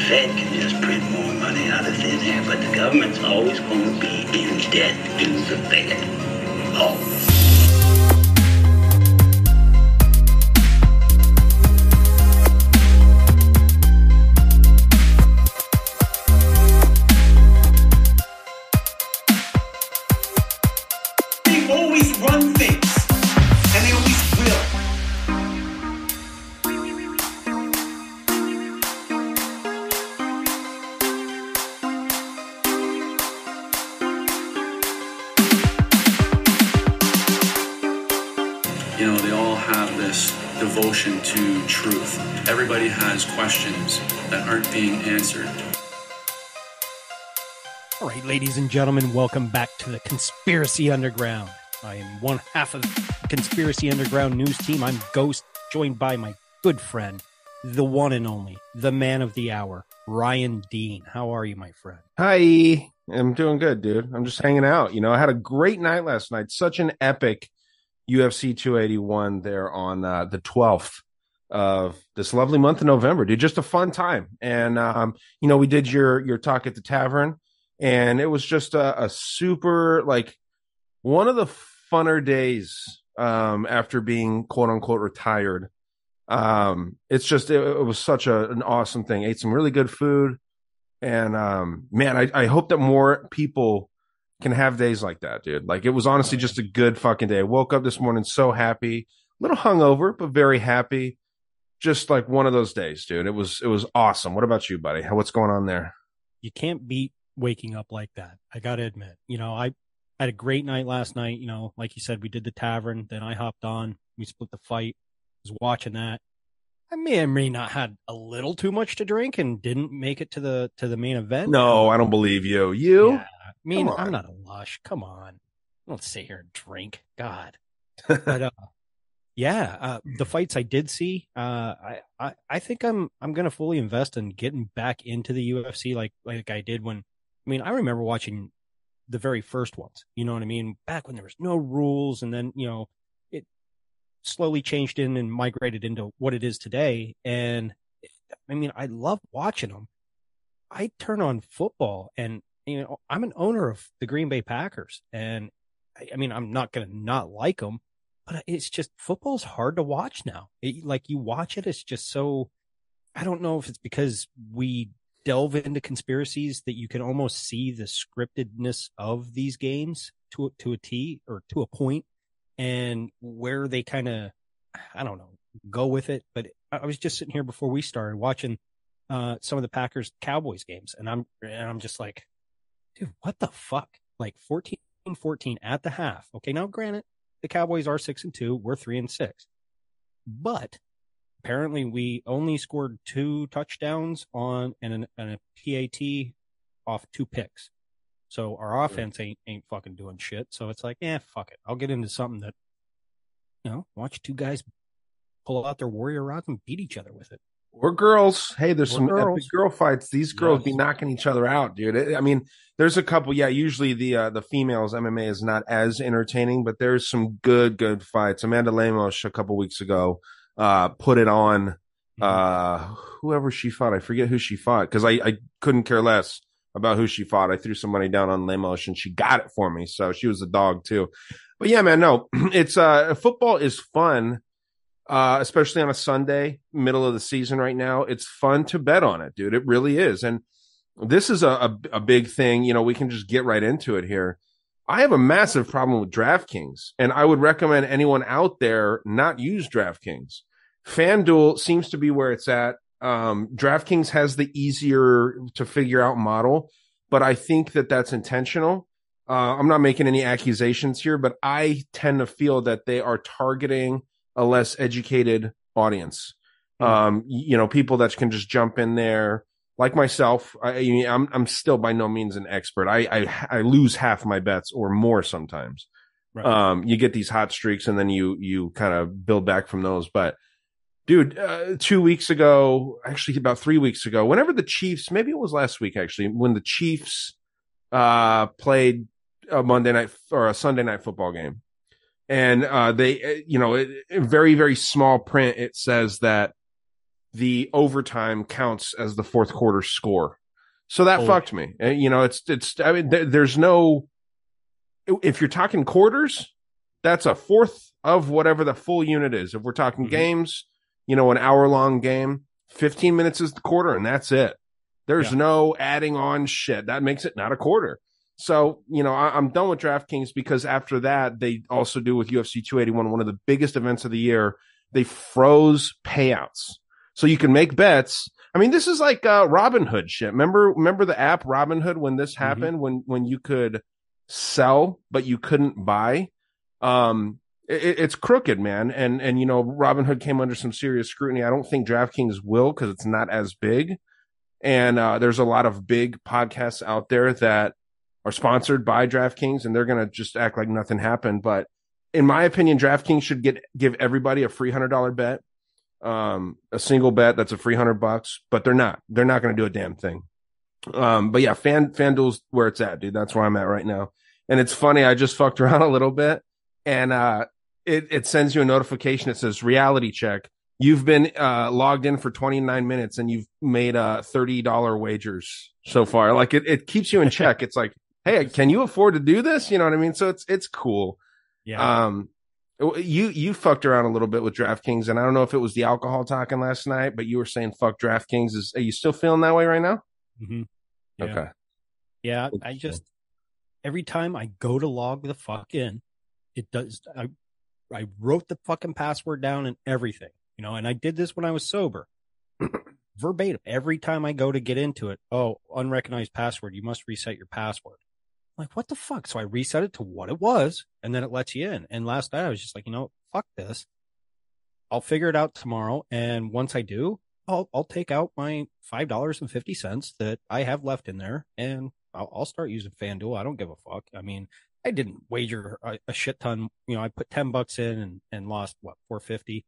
Fed can just print more money out of thin air, but the government's always going to be in debt to the Fed. Always. They always run things, and they always will. You know, they all have this devotion to truth. Everybody has questions that aren't being answered. All right, ladies and gentlemen, welcome back to the Conspiracy Underground. I am one half of the Conspiracy Underground news team. I'm Ghost, joined by my good friend, the one and only, the man of the hour, Ryan Dean. How are you, my friend? Hi, I'm doing good, dude. I'm just hanging out. You know, I had a great night last night. Such an epic UFC 281 there on the 12th of this lovely month of November, dude. Just a fun time. And, you know, we did your talk at the tavern, and it was just a super, like, one of the funner days after being quote unquote retired. It's just, it was such an awesome thing. Ate some really good food. And, man, I hope that more people can have days like that, dude. Like, it was honestly just a good fucking day. I woke up this morning so happy, a little hungover, but very happy. Just like one of those days, dude. It was awesome. What about you, buddy? What's going on there? You can't beat waking up like that. I got to admit, you know, I had a great night last night. You know, like you said, we did the tavern. Then I hopped on. We split the fight. Was watching that. I may or may not had a little too much to drink and didn't make it to the main event. No, I don't believe you. You? Yeah, I mean, I'm not a lush. Come on. Don't sit here and drink. God. But the fights I did see, I think I'm gonna fully invest in getting back into the UFC like I did when, I mean, I remember watching the very first ones. You know what I mean? Back when there was no rules, and then, you know, it slowly changed in and migrated into what it is today. And I mean, I love watching them. I turn on football, and, you know, I'm an owner of the Green Bay Packers, and I mean, I'm not going to not like them, but it's just, football's hard to watch now. Like, you watch it, it's just so, I don't know if it's because we delve into conspiracies that you can almost see the scriptedness of these games to a T, or to a point, and where they kind of, I don't know, go with it. But I was just sitting here before we started watching some of the Packers Cowboys games, and I'm just like, dude, what the fuck? Like 14-14 at the half. Okay, now granted, the Cowboys are 6-2, we're 3-6, but apparently we only scored 2 touchdowns on and a PAT off 2 picks. So our offense ain't fucking doing shit. So it's like, fuck it. I'll get into something that, you know, watch 2 guys pull out their warrior rods and beat each other with it. Or girls. Hey, there's some girls. epic girl fights. These girls Yes. be knocking each other out, dude. I mean, there's a couple. Yeah, usually the females MMA is not as entertaining, but there's some good fights. Amanda Lemos a couple weeks ago put it on. Whoever she fought, I forget who she fought, because I couldn't care less about who she fought. I threw some money down on Lemos, and she got it for me. So she was a dog too. But yeah, man, no, it's football is fun. Especially on a Sunday, middle of the season right now. It's fun to bet on it, dude. It really is. And this is a big thing. You know, we can just get right into it here. I have a massive problem with DraftKings, and I would recommend anyone out there not use DraftKings. FanDuel seems to be where it's at. DraftKings has the easier to figure out model, but I think that that's intentional. I'm not making any accusations here, but I tend to feel that they are targeting a less educated audience. You know, people that can just jump in there, like myself. I'm still by no means an expert. I lose half my bets or more sometimes. Right. You get these hot streaks, and then you kind of build back from those. But dude, 2 weeks ago, actually about 3 weeks ago, whenever the Chiefs, maybe it was last week actually, when the Chiefs played a Monday night or a Sunday night football game. And they, you know, in very, very small print, it says that the overtime counts as the fourth quarter score. So that fucked me. And, you know, I mean, there's no, if you're talking quarters, that's a fourth of whatever the full unit is. If we're talking games, you know, an hour-long game, 15 minutes is the quarter, and that's it. There's no adding on shit. That makes it not a quarter. So, you know, I'm done with DraftKings because after that, they also do with UFC 281, one of the biggest events of the year, they froze payouts. So you can make bets. I mean, this is like Robinhood shit. Remember the app Robinhood when this happened, when you could sell, but you couldn't buy? It's crooked, man. And, you know, Robinhood came under some serious scrutiny. I don't think DraftKings will because it's not as big. And there's a lot of big podcasts out there that are sponsored by DraftKings, and they're going to just act like nothing happened. But in my opinion, DraftKings should give everybody a free $100 bet, a single bet that's a free $100, but they're not going to do a damn thing. But yeah, FanDuel's where it's at, dude. That's where I'm at right now. And it's funny. I just fucked around a little bit, and it sends you a notification. It says reality check. You've been logged in for 29 minutes and you've made $30 wagers so far. Like it keeps you in check. It's like, hey, can you afford to do this? You know what I mean? So it's cool. Yeah. You fucked around a little bit with DraftKings, and I don't know if it was the alcohol talking last night, but you were saying fuck DraftKings. Are you still feeling that way right now? Mm-hmm. Yeah. Okay. Yeah. I just, every time I go to log the fuck in, it does. I wrote the fucking password down and everything, you know, and I did this when I was sober. Verbatim. Every time I go to get into it, unrecognized password, you must reset your password. I'm like, what the fuck? So I reset it to what it was, and then it lets you in. And last night I was just like, you know, fuck this. I'll figure it out tomorrow. And once I do, I'll take out my $5.50 that I have left in there, and I'll start using FanDuel. I don't give a fuck. I mean, I didn't wager a shit ton. You know, I put $10 in and lost what, $4.50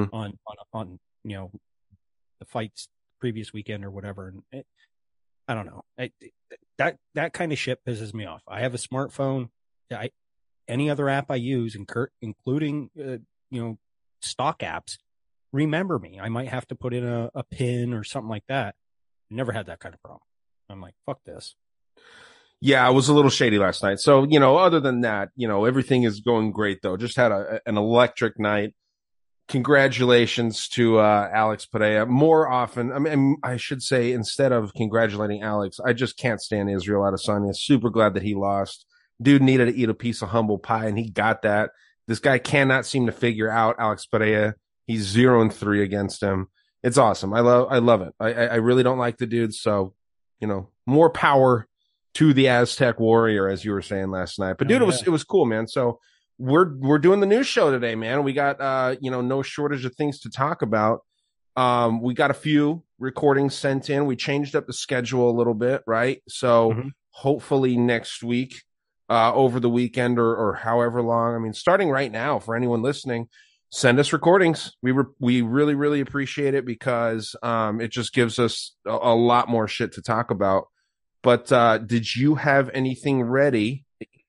on you know, the fights previous weekend or whatever. And I don't know. That kind of shit pisses me off. I have a smartphone. Any other app I use, including you know, stock apps, remember me. I might have to put in a pin or something like that. Never had that kind of problem. I'm like, fuck this. Yeah, I was a little shady last night. So, you know, other than that, you know, everything is going great though. Just had an electric night. Congratulations to Alex Pereira. More often, I mean, I should say, instead of congratulating Alex, I just can't stand Israel Adesanya. Super glad that he lost. Dude needed to eat a piece of humble pie, and he got that. This guy cannot seem to figure out Alex Pereira. He's 0-3 against him. It's awesome. I love it. I really don't like the dude. So, you know, more power to the Aztec Warrior, as you were saying last night. But dude, it was cool, man. So we're doing the news show today, man. We got you know, no shortage of things to talk about. We got a few recordings sent in. We changed up the schedule a little bit, right? So hopefully next week, over the weekend or however long. I mean, starting right now, for anyone listening, send us recordings. We really, really appreciate it because it just gives us a lot more shit to talk about. But did you have anything ready?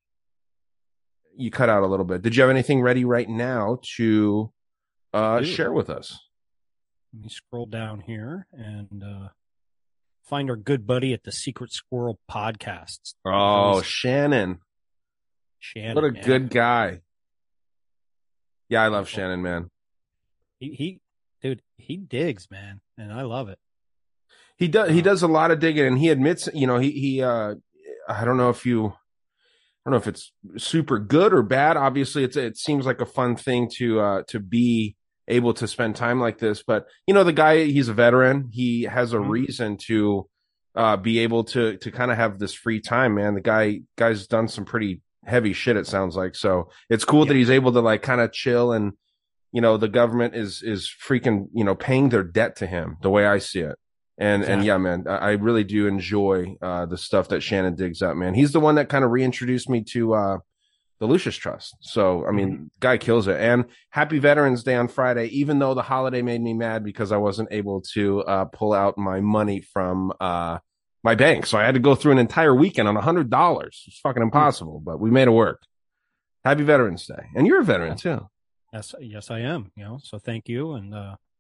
You cut out a little bit. Did you have anything ready right now to share with us? Let me scroll down here and find our good buddy at the Secret Squirrel Podcasts. Oh, Shannon. What a good guy. Yeah, I love Shannon, man. He digs, man, and I love it. He does a lot of digging, and he admits, you know, he I don't know if it's super good or bad. Obviously, it seems like a fun thing to be able to spend time like this. But you know, the guy, he's a veteran. He has a reason to be able to kind of have this free time, man. The guy's done some pretty heavy shit, it sounds like. So it's cool that he's able to like kind of chill, and you know, the government is freaking, you know, paying their debt to him, the way I see it. And yeah, man, I really do enjoy the stuff that Shannon digs up, man. He's the one that kind of reintroduced me to the Lucius Trust. So, I mean, guy kills it. And happy Veterans Day on Friday, even though the holiday made me mad because I wasn't able to pull out my money from my bank. So I had to go through an entire weekend on $100. It's fucking impossible, but we made it work. Happy Veterans Day. And you're a veteran too. Yes, I am, you know, so thank you. And,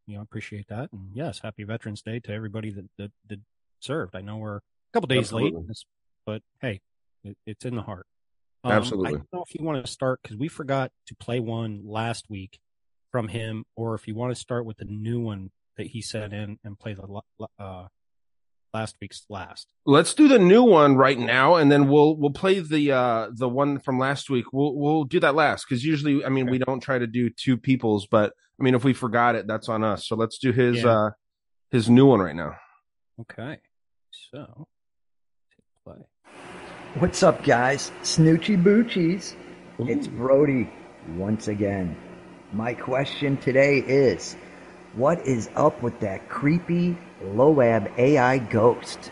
appreciate that. And yes, happy Veterans Day to everybody that served. I know we're a couple days late, but hey, it's in the heart. Absolutely. I don't know if you want to start because we forgot to play one last week from him, or if you want to start with the new one that he sent in and play the last week's last. Let's do the new one right now, and then we'll play the one from last week. We'll do that last because usually, I mean, we don't try to do two people's, but I mean, if we forgot it, that's on us. So let's do his new one right now. Okay, so play. What's up, guys? Snoochie Boochies. It's Brody once again. My question today is, what is up with that creepy Loab AI ghost?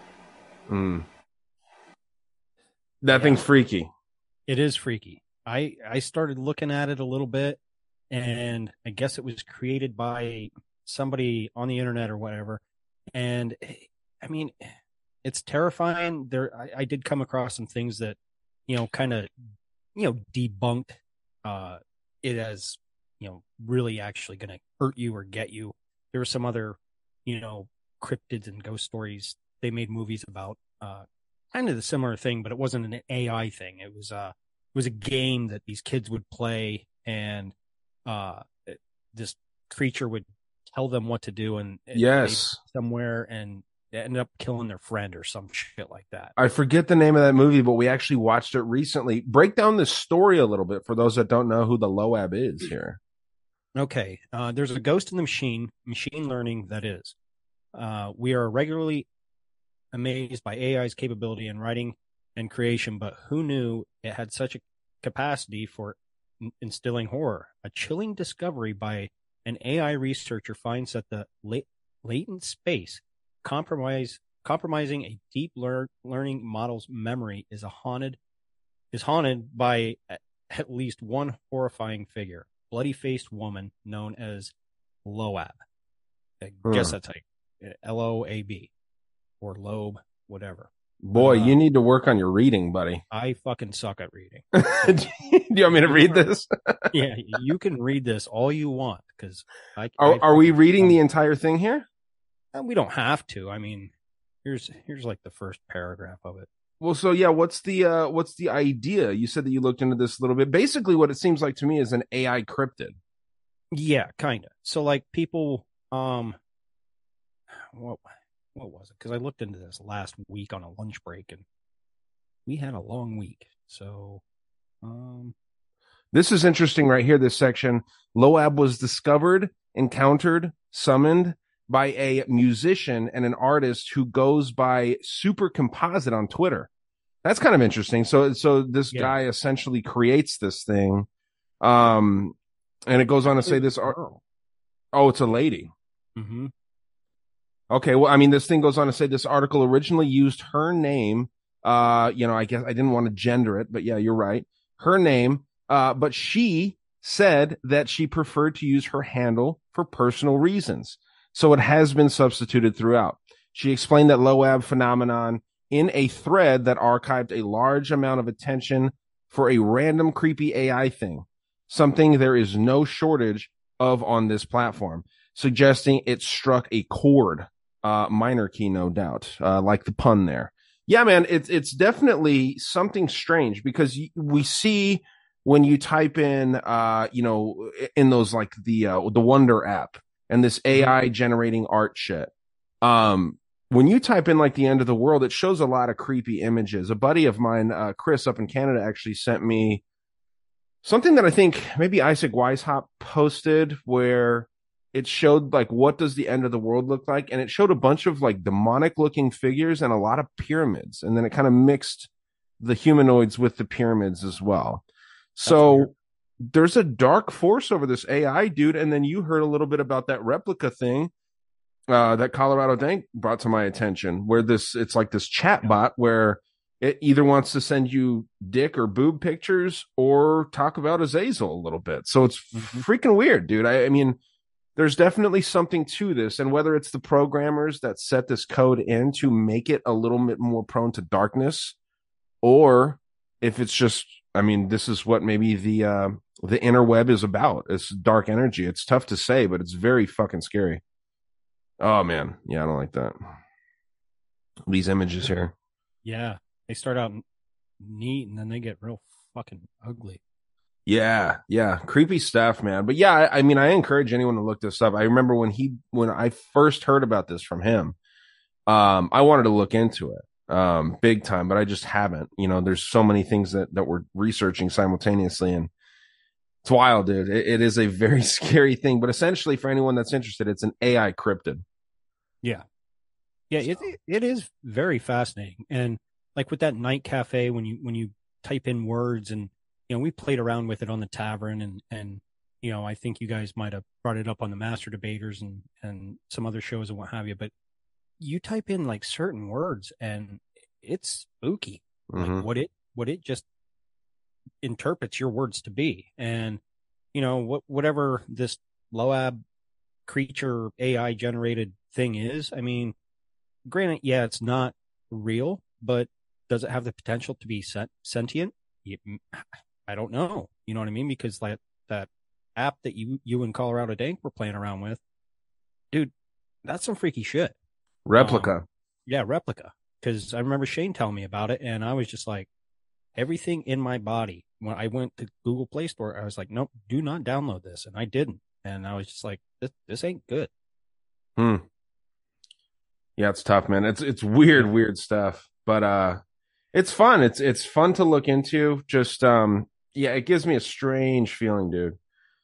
That thing's freaky. It is freaky. I started looking at it a little bit, and I guess it was created by somebody on the internet or whatever. And I mean, it's terrifying. I did come across some things that, kind of, debunked it as, really actually going to hurt you or get you. There were some other, cryptids and ghost stories they made movies about, kind of the similar thing, but it wasn't an AI thing. It was a game that these kids would play, and this creature would tell them what to do, and somewhere, and they ended up killing their friend or some shit like that. I forget the name of that movie, but we actually watched it recently. Break down the story a little bit for those that don't know who the Loab is here. Okay. There's a ghost in the machine learning, that is. We are regularly amazed by AI's capability in writing and creation, but who knew it had such a capacity for instilling horror? A chilling discovery by an AI researcher finds that the latent space compromising a deep learning model's memory is haunted by at least one horrifying figure, bloody-faced woman known as Loab. I guess that's how Loab or Loeb, whatever. Boy, you need to work on your reading, buddy. I fucking suck at reading. Do you want me to read this? Yeah, you can read this all you want because are we reading the entire thing here? We don't have to. I mean, here's like the first paragraph of it. Well, so yeah, what's the idea? You said that you looked into this a little bit. Basically, what it seems like to me is an AI cryptid. Yeah, kind of. So like people, what was it? Because I looked into this last week on a lunch break, and we had a long week. So, this is interesting right here. This section, Loab was discovered, encountered, summoned by a musician and an artist who goes by Super Composite on Twitter. That's kind of interesting. So this guy essentially creates this thing, and it goes on to say this. Oh, it's a lady. Mm-hmm. Okay, well, I mean, this thing goes on to say this article originally used her name. I guess I didn't want to gender it, but yeah, you're right. Her name, but she said that she preferred to use her handle for personal reasons. So it has been substituted throughout. She explained that Loab phenomenon in a thread that archived a large amount of attention for a random creepy AI thing, something there is no shortage of on this platform, suggesting it struck a chord. Minor key, no doubt, like the pun there. Yeah, man, it's definitely something strange because we see when you type in, in those like the Wonder app and this AI generating art shit. When you type in like the end of the world, it shows a lot of creepy images. A buddy of mine, Chris, up in Canada, actually sent me something that I think maybe Isaac Weishaupt posted where it showed like what does the end of the world look like, and it showed a bunch of like demonic looking figures and a lot of pyramids, and then it kind of mixed the humanoids with the pyramids as well. So there's a dark force over this AI, dude. And then you heard a little bit about that replica thing that Colorado Dank brought to my attention, where it's like this chat bot where it either wants to send you dick or boob pictures or talk about Azazel a little bit. So it's freaking weird, dude. I mean, there's definitely something to this, and whether it's the programmers that set this code in to make it a little bit more prone to darkness, or if it's just I mean, this is what maybe the interweb is about. It's dark energy. It's tough to say, but it's very fucking scary. Oh man, yeah, I don't like that. These images here. Yeah, they start out neat and then they get real fucking ugly. Yeah, yeah, creepy stuff, man. But yeah, I mean, I encourage anyone to look this up. I remember when I first heard about this from him, I wanted to look into it, big time, but I just haven't. You know, there's so many things that we're researching simultaneously, and it's wild, dude. It is a very scary thing. But essentially, for anyone that's interested, it's an AI cryptid. Yeah, yeah, it is very fascinating. And like with that night cafe, when you type in words, and we played around with it on the tavern, and I think you guys might have brought it up on the Master Debaters and some other shows and what have you. But you type in like certain words, and it's spooky. Mm-hmm. Like what it just interprets your words to be, and whatever this Loab creature AI generated thing is. I mean, granted, yeah, it's not real, but does it have the potential to be sentient? I don't know. You know what I mean? Because like that app that you and Colorado Dank were playing around with, dude, that's some freaky shit. Replica. Yeah, Replica. Because I remember Shane telling me about it, and I was just like, everything in my body. When I went to Google Play Store, I was like, nope, do not download this, and I didn't. And I was just like, this ain't good. Yeah, it's tough, man. It's weird stuff, but it's fun. It's fun to look into. Just yeah, it gives me a strange feeling, dude.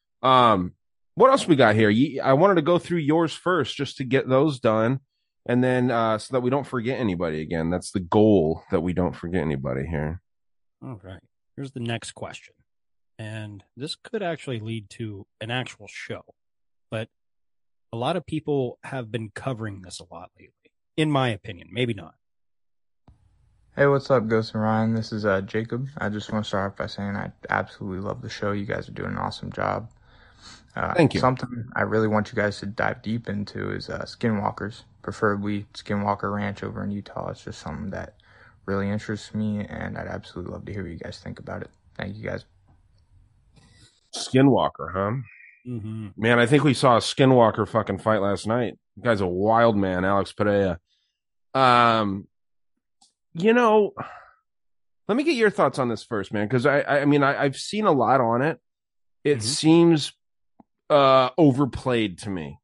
What else we got here? I wanted to go through yours first, just to get those done, and then so that we don't forget anybody again. That's the goal, that we don't forget anybody here. All right. Here's the next question, and this could actually lead to an actual show, but a lot of people have been covering this a lot lately, in my opinion. Maybe not. Hey, what's up, Ghost and Ryan? This is Jacob. I just want to start off by saying I absolutely love the show. You guys are doing an awesome job. Thank you. Something I really want you guys to dive deep into is skinwalkers, preferably Skinwalker Ranch over in Utah. It's just something that really interests me, and I'd absolutely love to hear what you guys think about it. Thank you, guys. Skinwalker, huh? Mm-hmm. Man, I think we saw a Skinwalker fucking fight last night. The guy's a wild man, Alex Pereira. Let me get your thoughts on this first, man, because I mean, I've seen a lot on it. It seems overplayed to me.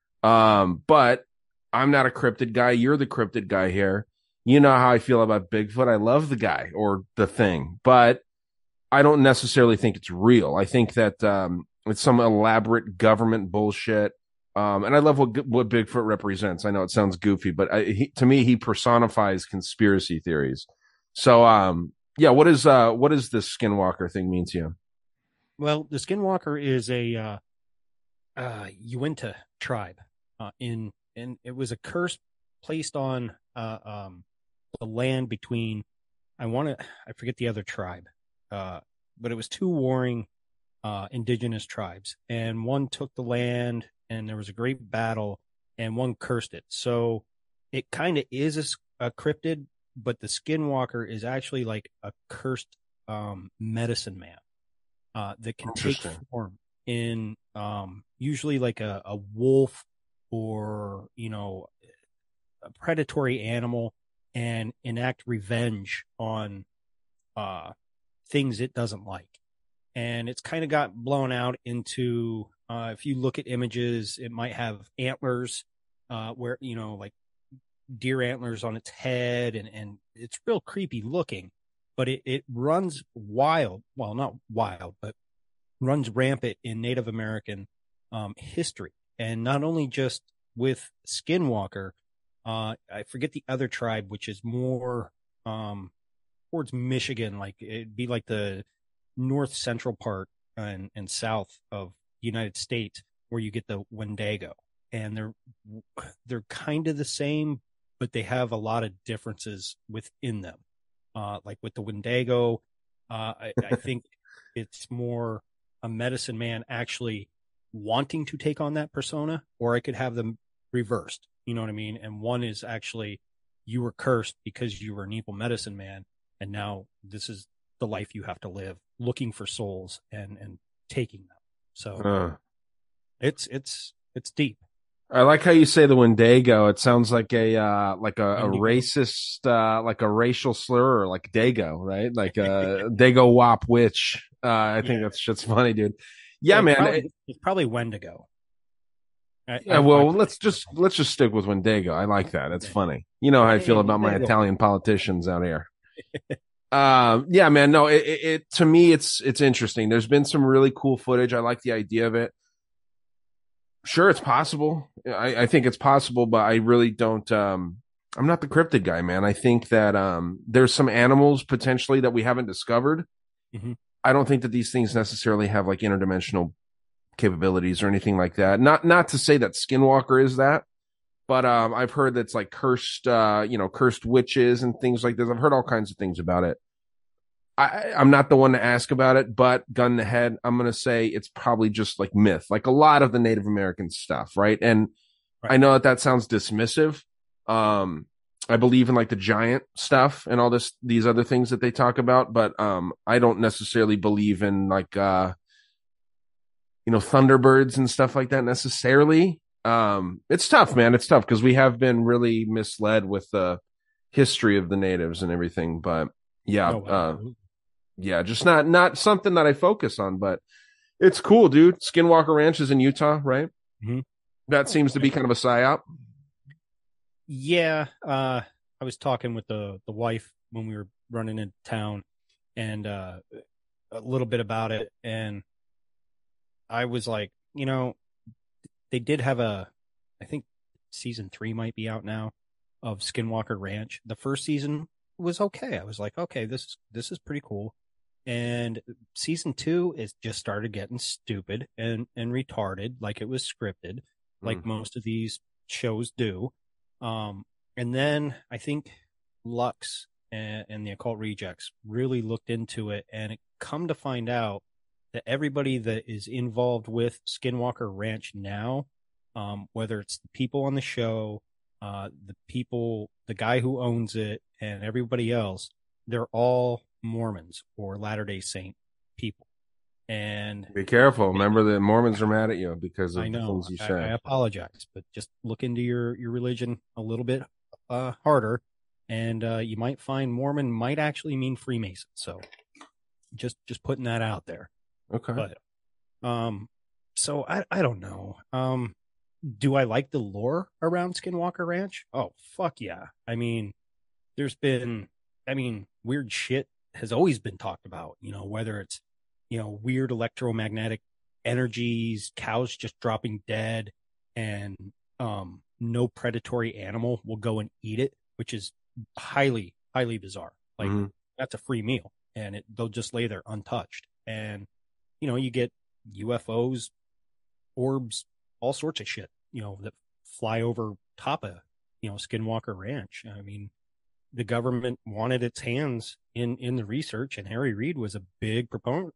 But I'm not a cryptid guy. You're the cryptid guy here. You know how I feel about Bigfoot. I love the guy or the thing, but I don't necessarily think it's real. I think that it's some elaborate government bullshit. And I love what Bigfoot represents. I know it sounds goofy, but to me, he personifies conspiracy theories. So, yeah, what does this Skinwalker thing mean to you? Well, the Skinwalker is a Uinta tribe, and it was a curse placed on the land between I forget the other tribe, but it was two warring indigenous tribes, and one took the land, and there was a great battle, and one cursed it. So it kind of is a cryptid, but the Skinwalker is actually like a cursed medicine man that can take form in usually like a wolf or a predatory animal, and enact revenge on things it doesn't like. And it's kind of got blown out into if you look at images, it might have antlers where like deer antlers on its head, and it's real creepy looking, but it runs wild. Well, not wild, but runs rampant in Native American history. And not only just with Skinwalker, I forget the other tribe, which is more towards Michigan, like it'd be like the north central part and south of the United States, where you get the Wendigo, and they're kind of the same, but they have a lot of differences within them. Like with the Wendigo, I think it's more a medicine man actually wanting to take on that persona, or I could have them reversed. You know what I mean? And one is actually, you were cursed because you were an evil medicine man, and now this is the life you have to live, looking for souls and taking them. So it's deep. I like how you say the Wendigo. It sounds like a Wendigo. racist, like a racial slur, or like Dago, right? Like a Dago Wop witch. I think that's shit's funny, dude. Yeah, man. It's probably Wendigo. Let's just stick with Wendigo. I like that. It's funny. You know how I feel about my Italian politicians out here. Yeah, man. No, it to me, it's interesting. There's been some really cool footage. I like the idea of it. Sure, it's possible. I think it's possible, but I really don't. I'm not the cryptid guy, man. I think that there's some animals potentially that we haven't discovered. Mm-hmm. I don't think that these things necessarily have like interdimensional capabilities or anything like that. Not to say that Skinwalker is that, but I've heard that's like cursed, cursed witches and things like this. I've heard all kinds of things about it. I'm not the one to ask about it, but gun to head, I'm going to say it's probably just like myth, like a lot of the Native American stuff, right? And I know that sounds dismissive. I believe in like the giant stuff and all these other things that they talk about, but I don't necessarily believe in like Thunderbirds and stuff like that necessarily. It's tough, man. It's tough because we have been really misled with the history of the natives and everything, but yeah. Yeah, just not something that I focus on, but it's cool, dude. Skinwalker Ranch is in Utah, right? Mm-hmm. That seems to be kind of a psyop. Yeah, I was talking with the wife when we were running into town, and a little bit about it, and I was like, they did have I think season 3 might be out now of Skinwalker Ranch. The first season was okay. I was like, okay, this is pretty cool. And season 2 is just started getting stupid and retarded, like it was scripted, like most of these shows do. And then I think Lux and the Occult Rejects really looked into it, and it come to find out that everybody that is involved with Skinwalker Ranch now, whether it's the people on the show, the guy who owns it, and everybody else, they're all Mormons or Latter-day Saint people. And be careful. Remember that Mormons are mad at you because of the things you say. I apologize, but just look into your religion a little bit harder, and you might find Mormon might actually mean Freemason. So just putting that out there. Okay. But so I don't know. Do I like the lore around Skinwalker Ranch? Oh, fuck yeah. I mean, weird shit has always been talked about, whether it's, weird electromagnetic energies, cows just dropping dead, and no predatory animal will go and eat it, which is highly, highly bizarre. Like, that's a free meal, and they'll just lay there untouched. And, you get UFOs, orbs, all sorts of shit, that fly over top of, Skinwalker Ranch. I mean, the government wanted its hands in the research, and Harry Reid was a big proponent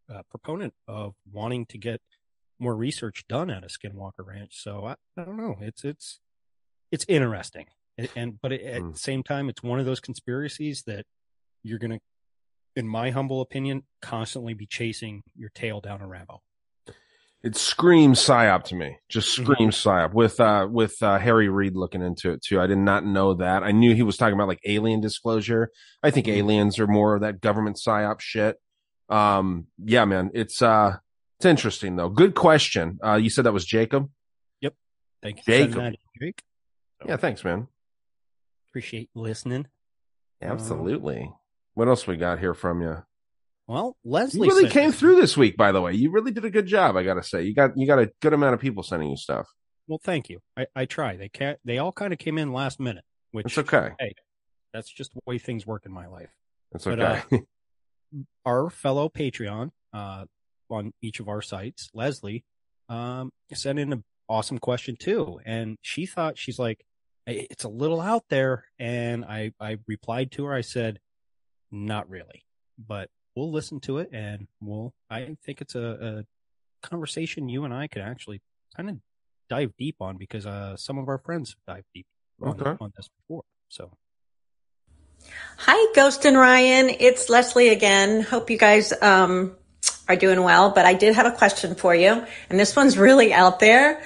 of wanting to get more research done at a Skinwalker Ranch. So I don't know. It's interesting, but at the same time, it's one of those conspiracies that you're gonna, in my humble opinion, constantly be chasing your tail down a rabbit hole. It screams psyop to me. Just screams psyop with Harry Reid looking into it too. I did not know that. I knew he was talking about like alien disclosure. I think aliens are more of that government psyop shit. Yeah, man, it's interesting though. Good question. You said that was Jacob? Yep. Thank you. Jacob. Jake. So, yeah, thanks, man. Appreciate listening. Absolutely. What else we got here from you? Well, Leslie, you really came through this week, by the way. You really did a good job, I gotta say. You got a good amount of people sending you stuff. Well, thank you. I try. They all kind of came in last minute, which it's okay. Hey, that's just the way things work in my life. It's okay. But, our fellow Patreon on each of our sites, Leslie, sent in an awesome question too, and she's like, it's a little out there, and I replied to her. I said, not really, but we'll listen to it, and I think it's a conversation you and I could actually kind of dive deep on, because some of our friends dive deep on this before. So Hi, Ghost and Ryan. It's Leslie again. Hope you guys are doing well. But I did have a question for you, and this one's really out there.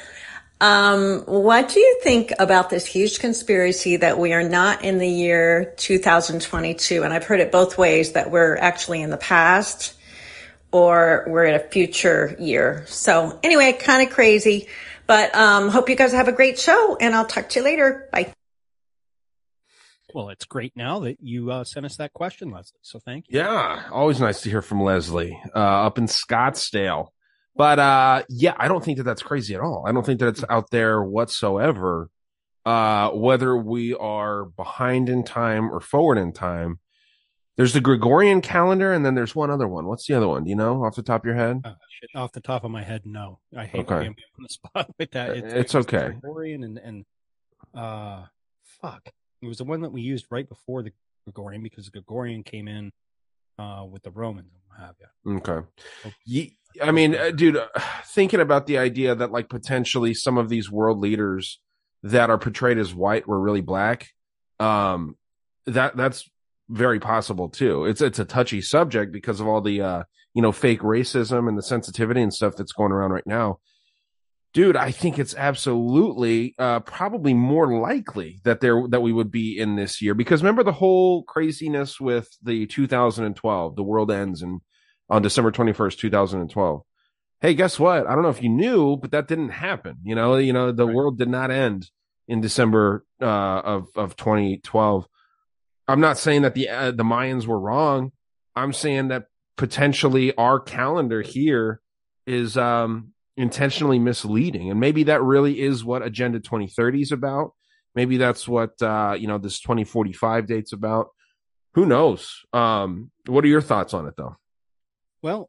What do you think about this huge conspiracy that we are not in the year 2022? And I've heard it both ways, that we're actually in the past or we're in a future year. So anyway, kind of crazy. But hope you guys have a great show, and I'll talk to you later. Bye. Well, it's great now that you sent us that question, Leslie. So thank you. Yeah, always nice to hear from Leslie up in Scottsdale. But yeah, I don't think that that's crazy at all. I don't think that it's out there whatsoever. Whether we are behind in time or forward in time, there's the Gregorian calendar, and then there's one other one. What's the other one? Do you know off the top of your head? Shit, off the top of my head, no. I hate Okay. being on the spot with that. It's okay. Gregorian and fuck. It was the one that we used right before the Gregorian, because the Gregorian came in with the Romans and what have you. Okay. I mean, dude, thinking about the idea that like potentially some of these world leaders that are portrayed as white were really black, that's very possible too. It's a touchy subject because of all the fake racism and the sensitivity and stuff that's going around right now. Dude, I think it's absolutely probably more likely that we would be in this year, because remember the whole craziness with the 2012, the world ends on December 21st, 2012. Hey, guess what? I don't know if you knew, but that didn't happen. The world did not end in December of 2012. I'm not saying that the Mayans were wrong. I'm saying that potentially our calendar here is intentionally misleading, and maybe that really is what Agenda 2030 is about. Maybe that's what this 2045 date's about. Who knows? What are your thoughts on it, though? Well,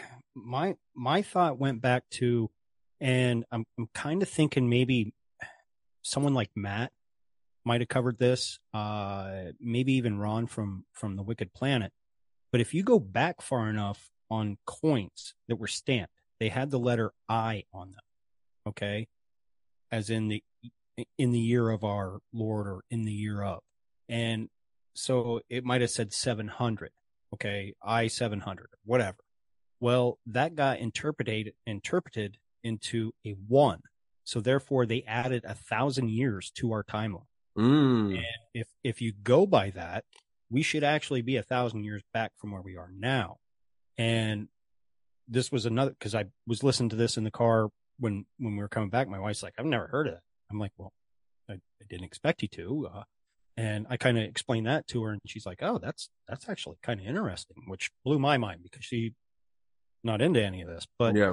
my thought went back to, and I'm kind of thinking maybe someone like Matt might have covered this, maybe even Ron from the Wicked Planet. But if you go back far enough on coins that were stamped, they had the letter I on them, okay? As in the year of our Lord, or in the year of. And so it might have said 700, okay? I 700, whatever. Well, that got interpreted into a 1. So therefore they added 1,000 years to our timeline. And if you go by that, we should actually be 1,000 years back from where we are now. And this was another, because I was listening to this in the car when we were coming back. My wife's like, I've never heard of that. I'm like, well, I didn't expect you to. And I kind of explained that to her, and she's like, oh, that's actually kind of interesting, which blew my mind because she's not into any of this. But yeah,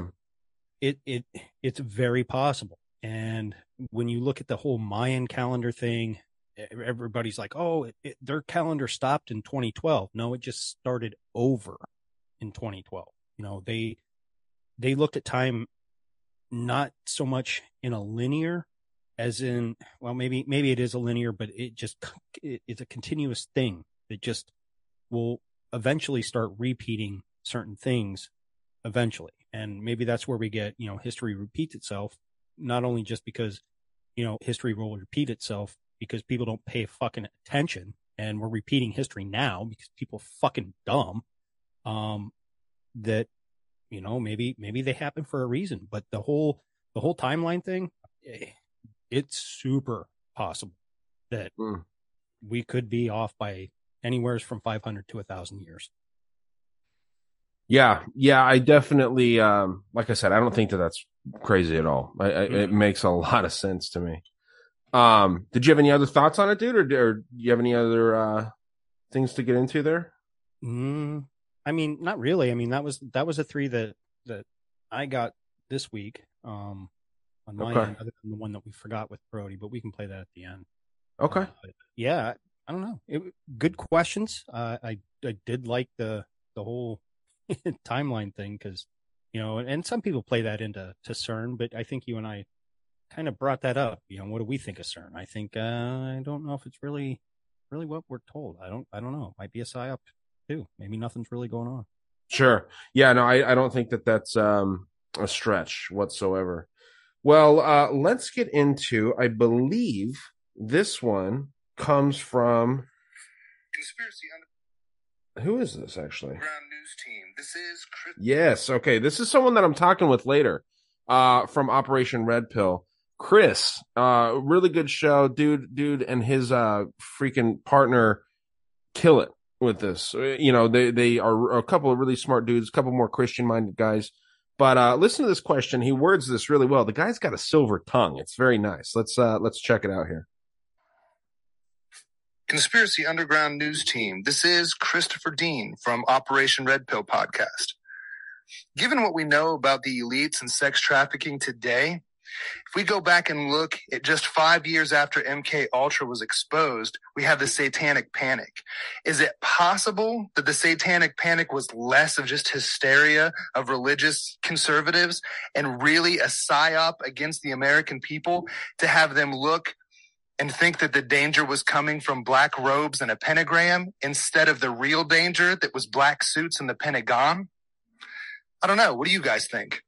it's very possible. And when you look at the whole Mayan calendar thing, everybody's like, oh, their calendar stopped in 2012. No, it just started over in 2012. They looked at time not so much in a linear as in, well, maybe it is a linear, but it's a continuous thing that just will eventually start repeating certain things eventually. And maybe that's where we get, history repeats itself, not only just because, history will repeat itself because people don't pay fucking attention, and we're repeating history now because people are fucking dumb. That, maybe they happen for a reason, but the whole timeline thing, it's super possible that we could be off by anywhere from 500 to 1,000 years. Yeah, I definitely, like I said, I don't think that that's crazy at all. It makes a lot of sense to me. Did you have any other thoughts on it, dude, or do you have any other things to get into there? I mean, not really. I mean, that was a 3 that I got this week on my end, other than the one that we forgot with Brody, but we can play that at the end. Okay. Yeah, I don't know. Good questions. I did like the whole timeline thing because, and some people play that into CERN, but I think you and I kind of brought that up. What do we think of CERN? I think I don't know if it's really what we're told. I don't know. Might be a psyop too. Maybe nothing's really going on. Sure. Yeah, no, I don't think that that's a stretch whatsoever. Well, let's get into, I believe this one comes from Conspiracy Who is this actually? Underground News Team. This is Chris. Yes. Okay. This is someone that I'm talking with later, from Operation Red Pill. Chris, really good show, dude, and his freaking partner kill it with this. You know, they are a couple of really smart dudes, a couple more Christian-minded guys. But listen to this question. He words this really well. The guy's got a silver tongue. It's very nice. Let's check it out here. Conspiracy Underground News Team. This is Christopher Dean from Operation Red Pill podcast. Given what we know about the elites and sex trafficking today, if we go back and look at just 5 years after MK Ultra was exposed, we have the Satanic Panic. Is it possible that the Satanic Panic was less of just hysteria of religious conservatives and really a psyop against the American people to have them look and think that the danger was coming from black robes and a pentagram instead of the real danger that was black suits and the Pentagon? I don't know. What do you guys think?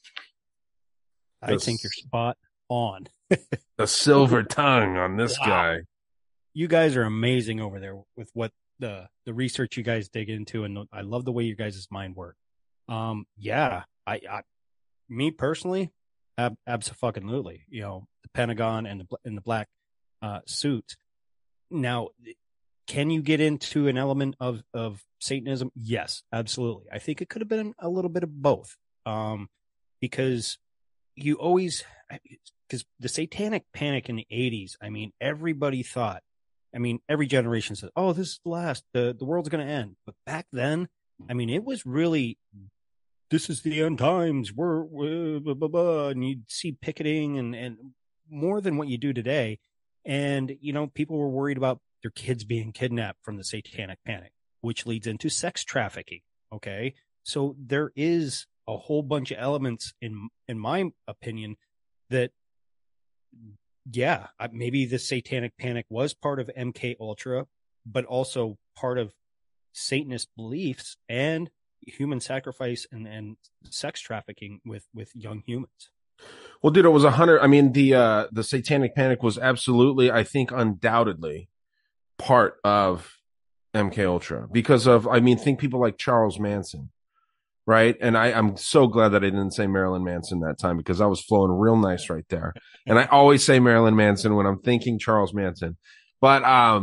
I think you're spot on. The silver tongue on this guy. You guys are amazing over there with what the research you guys dig into, and I love the way you guys' mind work. Yeah, me personally, abso-fucking-lutely. You know, the Pentagon and the black suits. Now, can you get into an element of Satanism? Yes, absolutely. I think it could have been a little bit of both, because you always, because the Satanic Panic in the 80s, I mean, everybody thought, I mean, every generation said, oh, this is the last, the world's going to end. But back then, I mean, it was really, this is the end times, we're blah, blah, blah, and you'd see picketing and more than what you do today. And, you know, people were worried about their kids being kidnapped from the Satanic Panic, which leads into sex trafficking. Okay. So there is a whole bunch of elements in my opinion that, yeah, maybe the Satanic Panic was part of MK Ultra, but also part of Satanist beliefs and human sacrifice and sex trafficking with young humans. Well, dude, it was 100. I mean, the Satanic Panic was absolutely, I think, undoubtedly part of MK Ultra because of, I mean, think people like Charles Manson, right? And I'm so glad that I didn't say Marilyn Manson that time because I was flowing real nice right there. And I always say Marilyn Manson when I'm thinking Charles Manson. But, I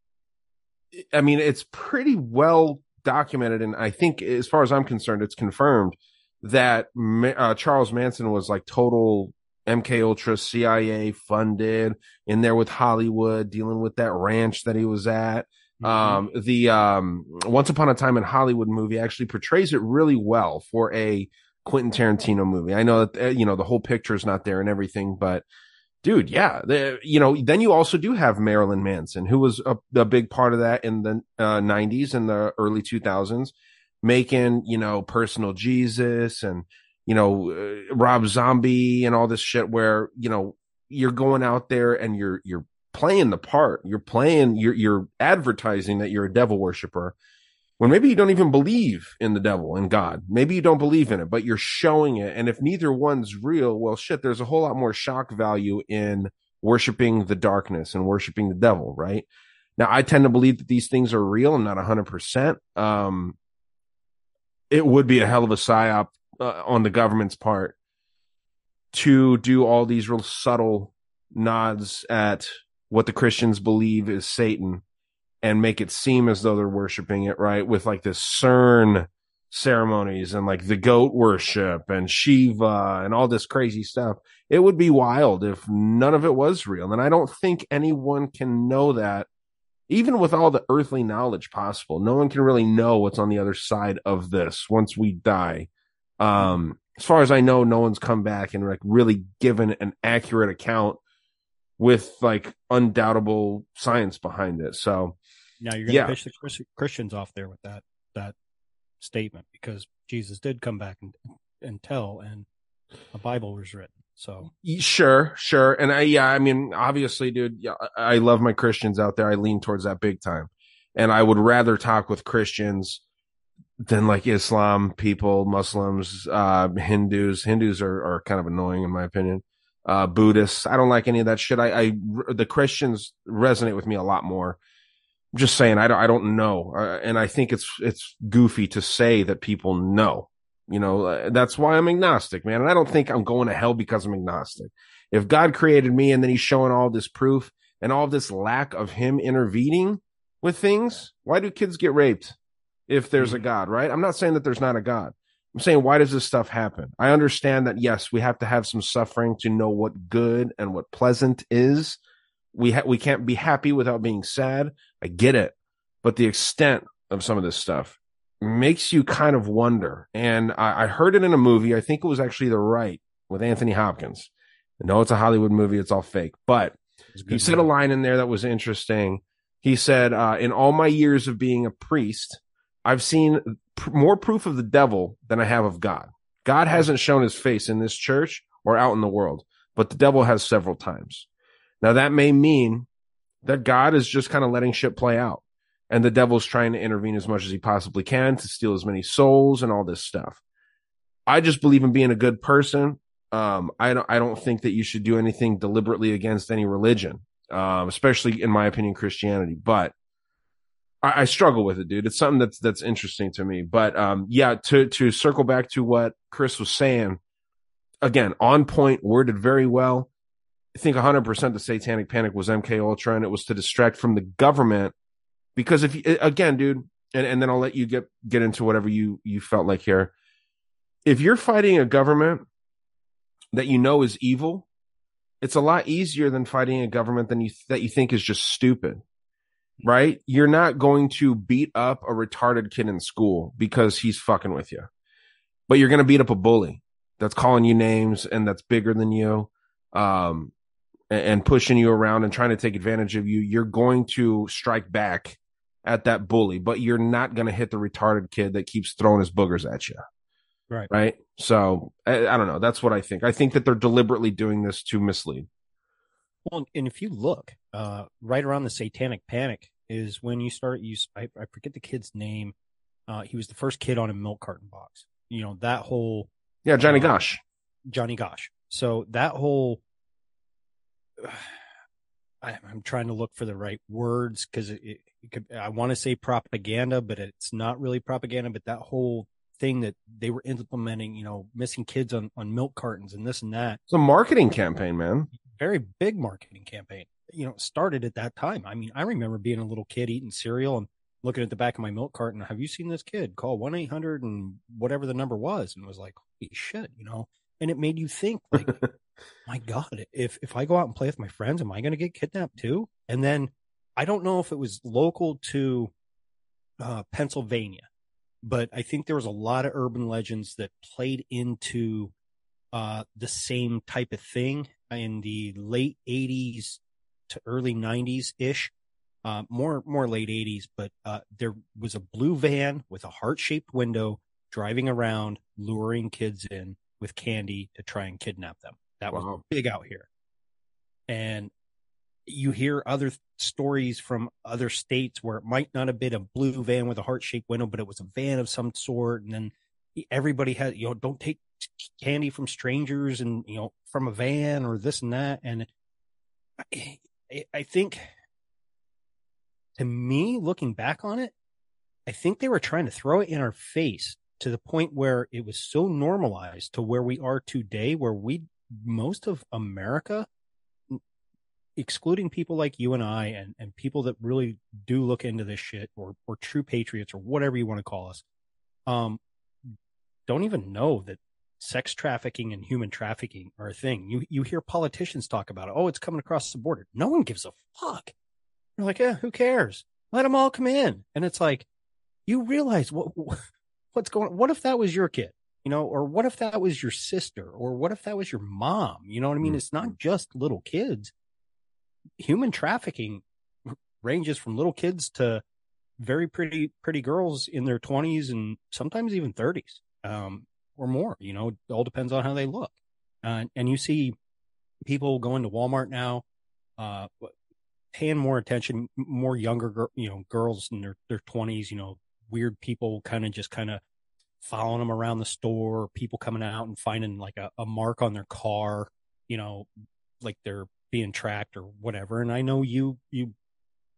mean, it's pretty well documented. And I think as far as I'm concerned, it's confirmed that Charles Manson was like total MK Ultra CIA funded in there with Hollywood, dealing with that ranch that he was at. Mm-hmm. The Once Upon a Time in Hollywood movie actually portrays it really well for a Quentin Tarantino movie. I know that, you know, the whole picture is not there and everything, but dude, yeah, you know, then you also do have Marilyn Manson, who was a big part of that in the 90s and the early 2000s, making, you know, Personal Jesus and, you know, Rob Zombie and all this shit where, you know, you're going out there and you're playing the part. You're advertising that you're a devil worshiper when maybe you don't even believe in the devil and God. Maybe you don't believe in it, but you're showing it. And if neither one's real, well, shit, there's a whole lot more shock value in worshiping the darkness and worshiping the devil, right? Now, I tend to believe that these things are real and not 100%. It would be a hell of a psyop on the government's part to do all these real subtle nods at what the Christians believe is Satan and make it seem as though they're worshiping it, right? With like this CERN ceremonies and like the goat worship and Shiva and all this crazy stuff. It would be wild if none of it was real. And I don't think anyone can know that. Even with all the earthly knowledge possible, no one can really know what's on the other side of this once we die. As far as I know, no one's come back and like really given an accurate account with like undoubtable science behind it. So now you're going to piss the Christians off there with that statement because Jesus did come back and tell, and a Bible was written. So sure. And I mean, obviously, dude, I love my Christians out there. I lean towards that big time. And I would rather talk with Christians than like Islam people, Muslims, Hindus. Hindus are kind of annoying in my opinion. Buddhists. I don't like any of that shit. The Christians resonate with me a lot more. I'm just saying, I don't know. And I think it's goofy to say that people know. That's why I'm agnostic, man. And I don't think I'm going to hell because I'm agnostic. If God created me and then he's showing all this proof and all this lack of him intervening with things, why do kids get raped if there's a God, right? I'm not saying that there's not a God. I'm saying, why does this stuff happen? I understand that, yes, we have to have some suffering to know what good and what pleasant is. We can't be happy without being sad. I get it. But the extent of some of this stuff makes you kind of wonder. And I heard it in a movie. I think it was actually The Right with Anthony Hopkins. I know it's a Hollywood movie. It's all fake. But he said a line in there that was interesting. He said, in all my years of being a priest, I've seen more proof of the devil than I have of God. God hasn't shown his face in this church or out in the world, but the devil has several times. Now, that may mean that God is just kind of letting shit play out. And the devil's trying to intervene as much as he possibly can to steal as many souls and all this stuff. I just believe in being a good person. I don't think that you should do anything deliberately against any religion, especially in my opinion, Christianity. But I struggle with it, dude. It's something that's interesting to me. But yeah, to circle back to what Chris was saying, again, on point, worded very well. I think 100% the Satanic Panic was MK Ultra, and it was to distract from the government. Because if you, again, dude, and then I'll let you get into whatever you felt like here. If you're fighting a government that you know is evil, it's a lot easier than fighting a government that you think is just stupid, right? You're not going to beat up a retarded kid in school because he's fucking with you, but you're going to beat up a bully that's calling you names and that's bigger than you, and pushing you around and trying to take advantage of you. You're going to strike back at that bully, but you're not going to hit the retarded kid that keeps throwing his boogers at you. Right. Right. So I don't know. That's what I think. I think that they're deliberately doing this to mislead. Well, and if you look, right around the Satanic Panic is when you start, I forget the kid's name. He was the first kid on a milk carton box. That whole. Yeah. Johnny Gosh. Johnny Gosh. So that whole, I'm trying to look for the right words because I want to say propaganda, but it's not really propaganda. But that whole thing that they were implementing, missing kids on milk cartons and this and that. It's a marketing campaign, man. Very big marketing campaign. Started at that time. I mean, I remember being a little kid eating cereal and looking at the back of my milk carton. Have you seen this kid? Call 1-800 and whatever the number was, and was like, holy shit, And it made you think, like, my God, if I go out and play with my friends, am I going to get kidnapped too? And then I don't know if it was local to Pennsylvania, but I think there was a lot of urban legends that played into the same type of thing in the late 80s to early 90s ish, more late 80s. But there was a blue van with a heart-shaped window driving around, luring kids in with candy to try and kidnap them. That was big out here. And you hear other stories from other states where it might not have been a blue van with a heart-shaped window, but it was a van of some sort. And then everybody had, don't take candy from strangers and, from a van or this and that. And I think, to me, looking back on it, I think they were trying to throw it in our face to the point where it was so normalized to where we are today, where most of America, excluding people like you and I and people that really do look into this shit or true patriots or whatever you want to call us, don't even know that sex trafficking and human trafficking are a thing. You hear politicians talk about it. Oh, it's coming across the border. No one gives a fuck. They're like, yeah, who cares? Let them all come in. And it's like, you realize what's going on. What if that was your kid? Or what if that was your sister? Or what if that was your mom? You know what I mean? It's not just little kids. Human trafficking ranges from little kids to very pretty girls in their 20s and sometimes even 30s, or more. It all depends on how they look. And you see people going to Walmart now, paying more attention, more younger, girls in their 20s, weird people kind of following them around the store, people coming out and finding like a mark on their car, like they're being tracked or whatever. And I know you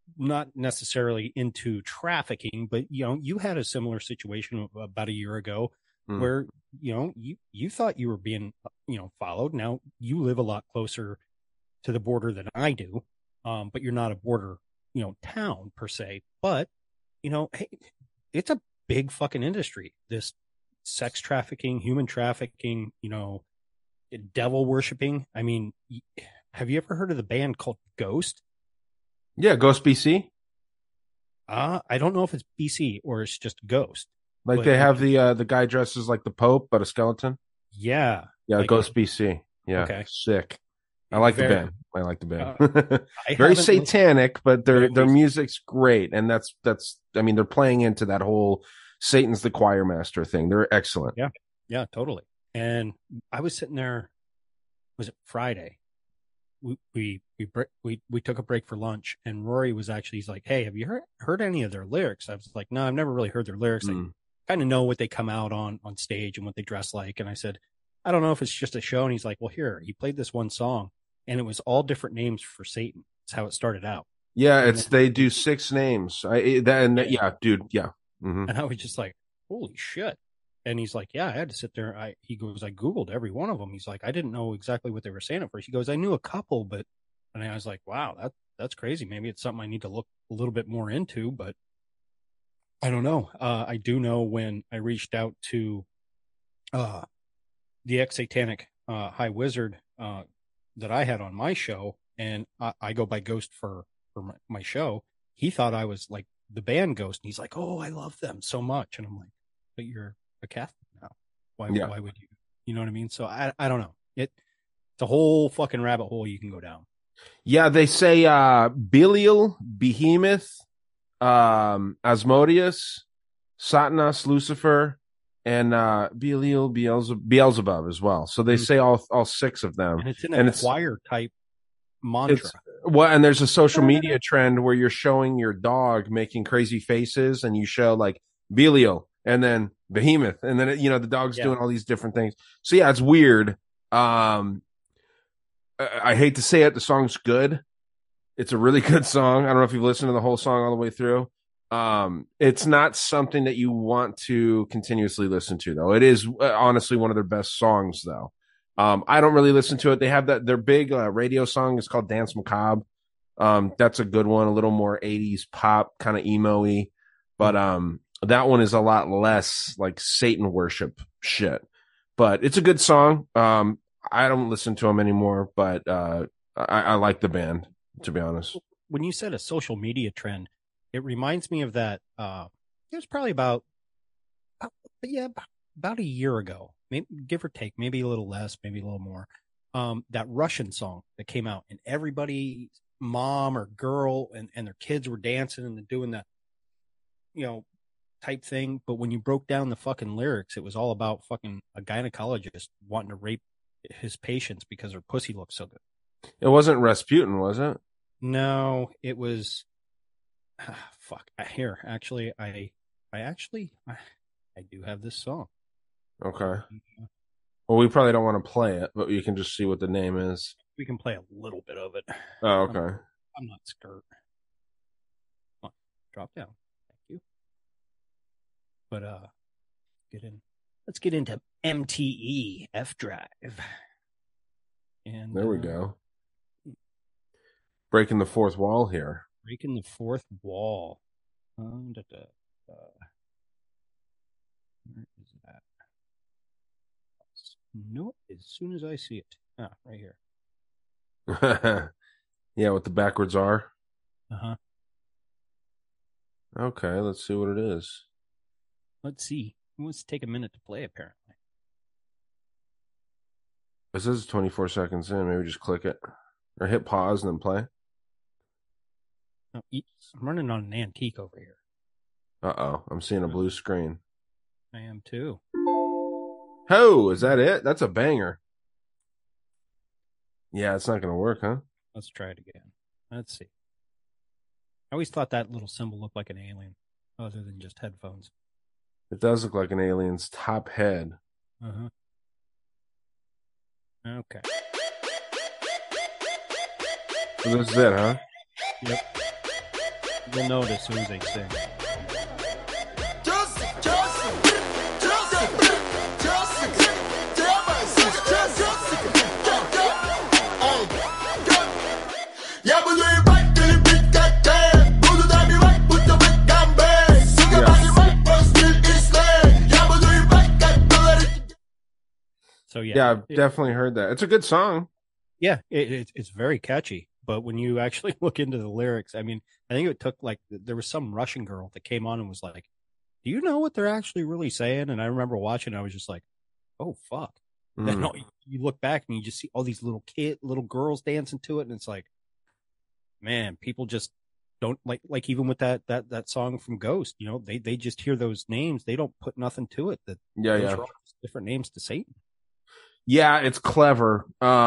not necessarily into trafficking, but you had a similar situation about a year ago where you thought you were being followed. Now you live a lot closer to the border than I do, but you're not a border town per se. But hey, it's a big fucking industry. This sex trafficking, human trafficking, devil worshiping. I mean, have you ever heard of the band called Ghost? Yeah, Ghost BC. I don't know if it's BC or it's just Ghost. Like they have the guy dresses like the Pope, but a skeleton. Yeah, yeah, like Ghost BC. Yeah, okay. Sick. I like the band. I like the band. I Very haven't satanic, but their Very music's great, and that's. I mean, they're playing into that whole Satan's the choir master thing. They're excellent. Yeah, totally. And I was sitting there. Was it Friday? We took a break for lunch, and Rory was actually, he's like, "Hey, have you heard any of their lyrics?" I was like, "No, I've never really heard their lyrics. I kind of know what they come out on stage and what they dress like." And I said, "I don't know if it's just a show." And he's like, "Well, here, he played this one song, and it was all different names for Satan. That's how it started out." Yeah, And they do 6 names. Yeah, dude. Yeah. And I was just like, "Holy shit!" And he's like, "Yeah, I had to sit there." He goes, "I Googled every one of them." He's like, "I didn't know exactly what they were saying at first." He goes, "I knew a couple, but," and I was like, "Wow, that's crazy. Maybe it's something I need to look a little bit more into." But I don't know. I do know when I reached out to the ex-satanic High Wizard that I had on my show, and I go by Ghost for my show. He thought I was like the band Ghost, and he's like, "Oh, I love them so much," and I'm like, "But you're a Catholic now. Why would you?" You know what I mean? So I don't know. It's a whole fucking rabbit hole you can go down. Yeah, they say Belial, Behemoth, Asmodeus, Satanas, Lucifer, and Belial, Beelzebub as well. So they say all 6 of them. And it's in a choir type mantra. And there's a social media trend where you're showing your dog making crazy faces, and you show like Belial and then Behemoth, and then the dog's doing all these different things. So yeah, it's weird. I hate to say it, the song's good. It's a really good song. I don't know if you've listened to the whole song all the way through. It's not something that you want to continuously listen to, though. It is honestly one of their best songs, though. I don't really listen to it. They have their big radio song is called Dance Macabre. That's a good one, a little more 80s pop, kind of emo-y. But that one is a lot less like Satan worship shit. But it's a good song. I don't listen to them anymore, but I like the band, to be honest. When you said a social media trend, it reminds me of that. It was probably about a year ago, maybe, give or take, maybe a little less, maybe a little more. That Russian song that came out, and everybody, mom or girl, and their kids were dancing and doing that, type thing. But when you broke down the fucking lyrics, it was all about fucking a gynecologist wanting to rape his patients because her pussy looked so good. It wasn't Rasputin, was it? No, it was. Fuck. Here, actually, I do have this song. Okay. Well, we probably don't want to play it, but you can just see what the name is. We can play a little bit of it. Oh, okay. I'm not scared. Come on, drop down. Thank you. But let's get into MTE F Drive. And there we go. Breaking the fourth wall here. Breaking the fourth wall. Where is that? No, as soon as I see it. Right here. Yeah, what the backwards are. Uh-huh. Okay, let's see what it is. Let's see. It wants to take a minute to play, apparently. It says 24 seconds in. Maybe just click it. Or hit pause and then play. No, I'm running on an antique over here. Uh-oh. I'm seeing a blue screen. I am too. Oh, is that it? That's a banger. Yeah, it's not going to work, huh? Let's try it again. Let's see. I always thought that little symbol looked like an alien, other than just headphones. It does look like an alien's top head. Uh-huh. Okay. So this is it, huh? Yep. You'll know it as soon as they sing. So Yeah, I've definitely heard that. It's a good song. Yeah, it's very catchy. But when you actually look into the lyrics, I mean, I think it took like there was some Russian girl that came on and was like, "Do you know what they're actually really saying?" And I remember watching, I was just like, "Oh fuck!" Then you look back and you just see all these little girls dancing to it, and it's like, man, people just don't like even with that song from Ghost, you know, they just hear those names, they don't put nothing to it. That those are all different names to Satan. Yeah, it's clever.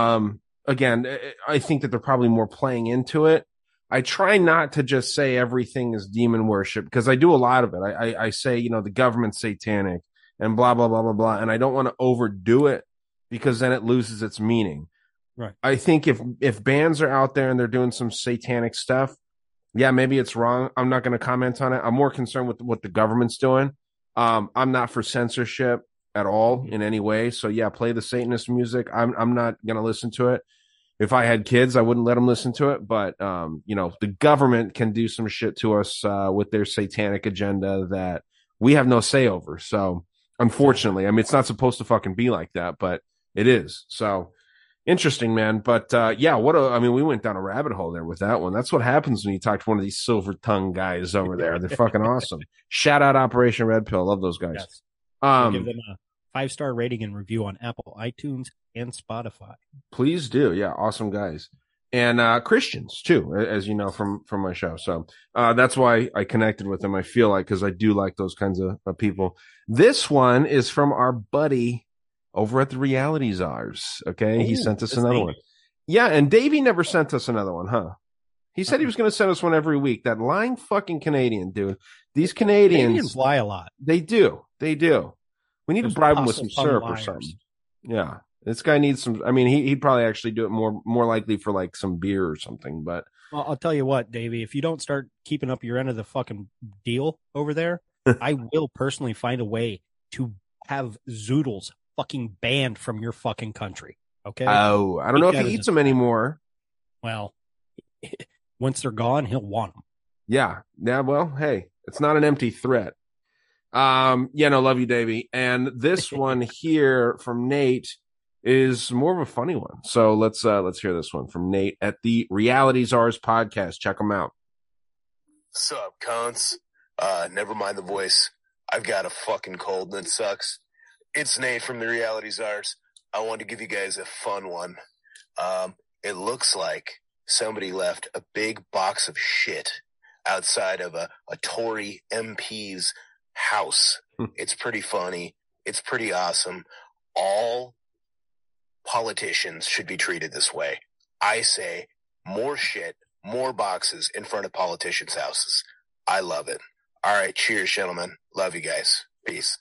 Again, I think that they're probably more playing into it. I try not to just say everything is demon worship because I do a lot of it. I say, you know, the government's satanic and blah, blah, blah, blah, blah. And I don't want to overdo it because then it loses its meaning. Right. I think if bands are out there and they're doing some satanic stuff, yeah, maybe it's wrong. I'm not going to comment on it. I'm more concerned with what the government's doing. I'm not for censorship at all in any way. So yeah, play the Satanist music. I'm not going to listen to it. If I had kids, I wouldn't let them listen to it. But, you know, the government can do some shit to us with their satanic agenda that we have no say over. So unfortunately, I mean, it's not supposed to fucking be like that, but it is. So interesting, man. But yeah, I mean, we went down a rabbit hole there with that one. That's what happens when you talk to one of these silver tongue guys over there. They're fucking awesome. Shout out Operation Red Pill. Love those guys. Yes. Give them a 5-star rating and review on Apple, iTunes, and Spotify. Please do. Yeah, awesome guys. And Christians too, as you know from my show. So that's why I connected with them. I feel like because I do like those kinds of people. This one is from our buddy over at the Reality Czars. Okay, he sent us another one. Yeah, and Davey never sent us another one, huh? He said he was going to send us one every week. That lying fucking Canadian, dude. These Canadians lie a lot. They do. They do. We need to bribe him with some syrup or something. Yeah. This guy needs some. I mean, he'd probably actually do it more likely for like some beer or something. But well, I'll tell you what, Davey, if you don't start keeping up your end of the fucking deal over there, I will personally find a way to have zoodles fucking banned from your fucking country. Okay. Oh, I don't know if he eats them anymore. Well, once they're gone, he'll want them. Yeah. Yeah. Well, hey, it's not an empty threat. Yeah, no, love you, Davey. And this one here from Nate is more of a funny one. So let's hear this one from Nate at the Reality Czars podcast. Check them out. Sup, cunts? Never mind the voice. I've got a fucking cold and it sucks. It's Nate from the Reality Czars. I wanted to give you guys a fun one. It looks like somebody left a big box of shit outside of a Tory MP's house. It's pretty funny. It's pretty awesome. All politicians should be treated this way. I say more shit, more boxes in front of politicians' houses. I love it. All right. Cheers, gentlemen. Love you guys. Peace.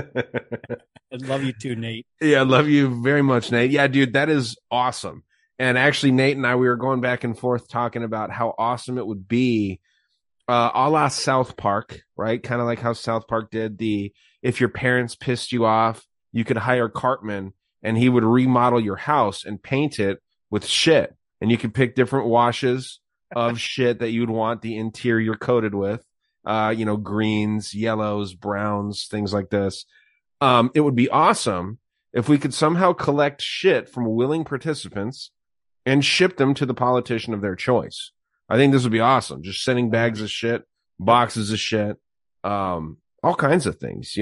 I love you too, Nate. Yeah, I love you very much, Nate. Yeah, dude, that is awesome. And actually, Nate and I, we were going back and forth talking about how awesome it would be a la South Park, right? Kind of like how South Park did if your parents pissed you off, you could hire Cartman and he would remodel your house and paint it with shit. And you could pick different washes of shit that you'd want the interior coated with, greens, yellows, browns, things like this. It would be awesome if we could somehow collect shit from willing participants and ship them to the politician of their choice. I think this would be awesome. Just sending bags of shit, boxes of shit, all kinds of things,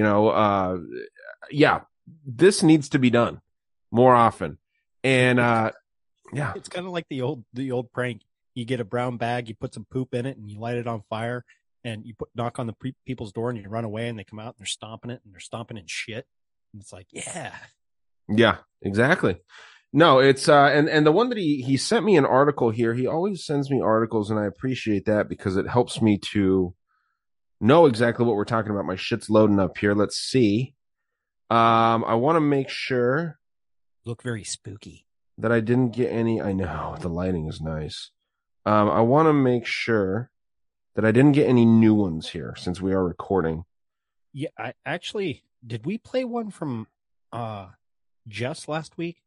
yeah, this needs to be done more often. And, yeah, it's kind of like the old prank. You get a brown bag, you put some poop in it and you light it on fire and you knock on the people's door and you run away and they come out and they're stomping it and they're stomping in shit. And it's like, yeah, exactly. No, it's and the one that he sent me an article here. He always sends me articles and I appreciate that because it helps me to know exactly what we're talking about. My shit's loading up here. Let's see. I want to make sure. Look very spooky. That I didn't get any. I know the lighting is nice. I want to make sure that I didn't get any new ones here since we are recording. Yeah, I actually did. We play one from Jess last week?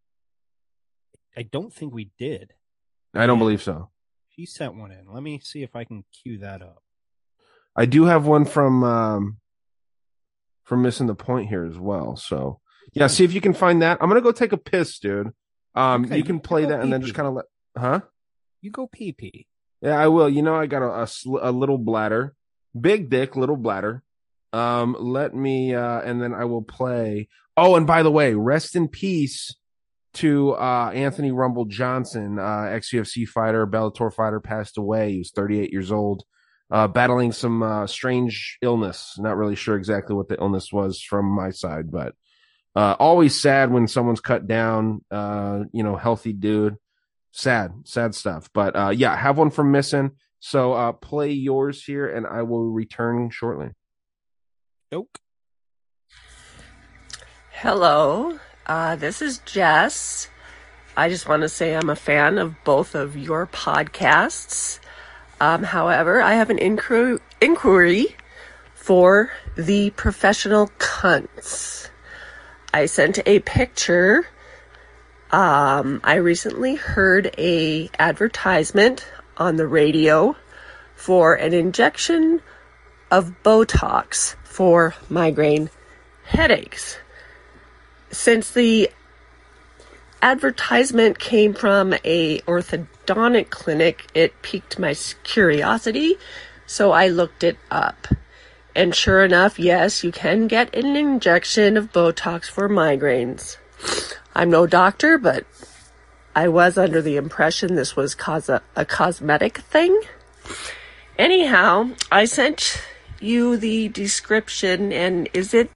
I don't think we did. I don't believe so. She sent one in. Let me see if I can cue that up. I do have one from Missing the Point here as well. So yeah, see if you can find that. I'm gonna go take a piss, dude. Okay, you can play that and then just kind of You go pee. Yeah, I will. You know, I got a little bladder, big dick, little bladder. Let me and then I will play. Oh, and by the way, rest in peace to Anthony Rumble Johnson, ex-UFC fighter, Bellator fighter, passed away. He was 38 years old, battling some strange illness. Not really sure exactly what the illness was from my side, but always sad when someone's cut down. Healthy dude. Sad stuff. But yeah, have one from Missing. So play yours here, and I will return shortly. Nope. Hello, this is Jess. I just want to say I'm a fan of both of your podcasts. However, I have an inquiry for the professional cunts. I sent a picture. I recently heard a advertisement on the radio for an injection of Botox for migraine headaches. Since the advertisement came from a orthodontic clinic, it piqued my curiosity, so I looked it up. And sure enough, yes, you can get an injection of Botox for migraines. I'm no doctor, but I was under the impression this was a cosmetic thing. Anyhow, I sent you the description, and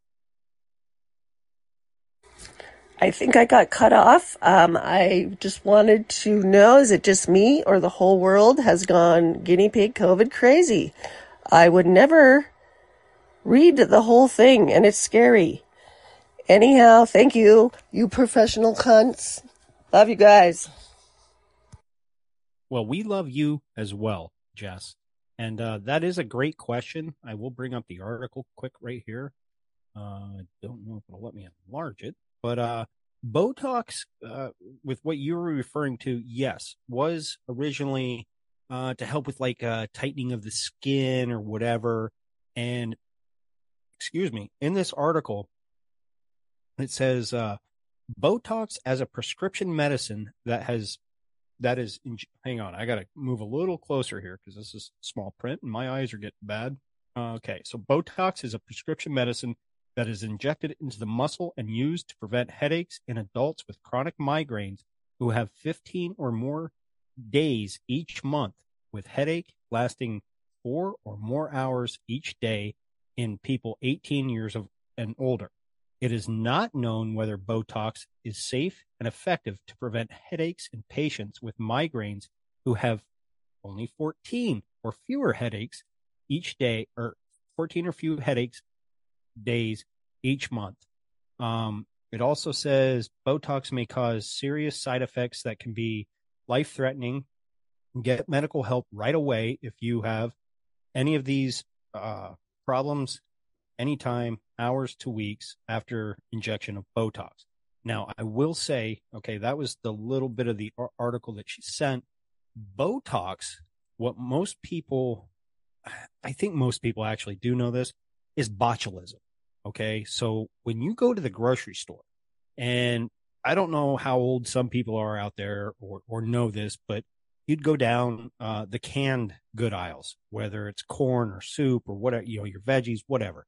I think I got cut off. I just wanted to know, is it just me or the whole world has gone guinea pig COVID crazy? I would never read the whole thing, and it's scary. Anyhow, thank you, you professional cunts. Love you guys. Well, we love you as well, Jess. And that is a great question. I will bring up the article quick right here. I don't know if it'll let me enlarge it. But Botox, with what you were referring to, yes, was originally to help with like tightening of the skin or whatever. And, excuse me, in this article, it says Botox as a prescription medicine hang on, I got to move a little closer here because this is small print and my eyes are getting bad. Okay, so Botox is a prescription medicine that is injected into the muscle and used to prevent headaches in adults with chronic migraines who have 15 or more days each month, with headache lasting 4 or more hours each day in people 18 years of and older. It is not known whether Botox is safe and effective to prevent headaches in patients with migraines who have only 14 or fewer headaches each day, or 14 or few headaches days each month. It also says Botox may cause serious side effects that can be life-threatening. Get medical help right away if you have any of these problems anytime, hours to weeks after injection of Botox. Now, I will say, okay, that was the little bit of the article that she sent. Botox, what most people, I think most people actually do know this, is botulism. Okay, so when you go to the grocery store, and I don't know how old some people are out there or know this, but you'd go down the canned good aisles, whether it's corn or soup or whatever, your veggies, whatever.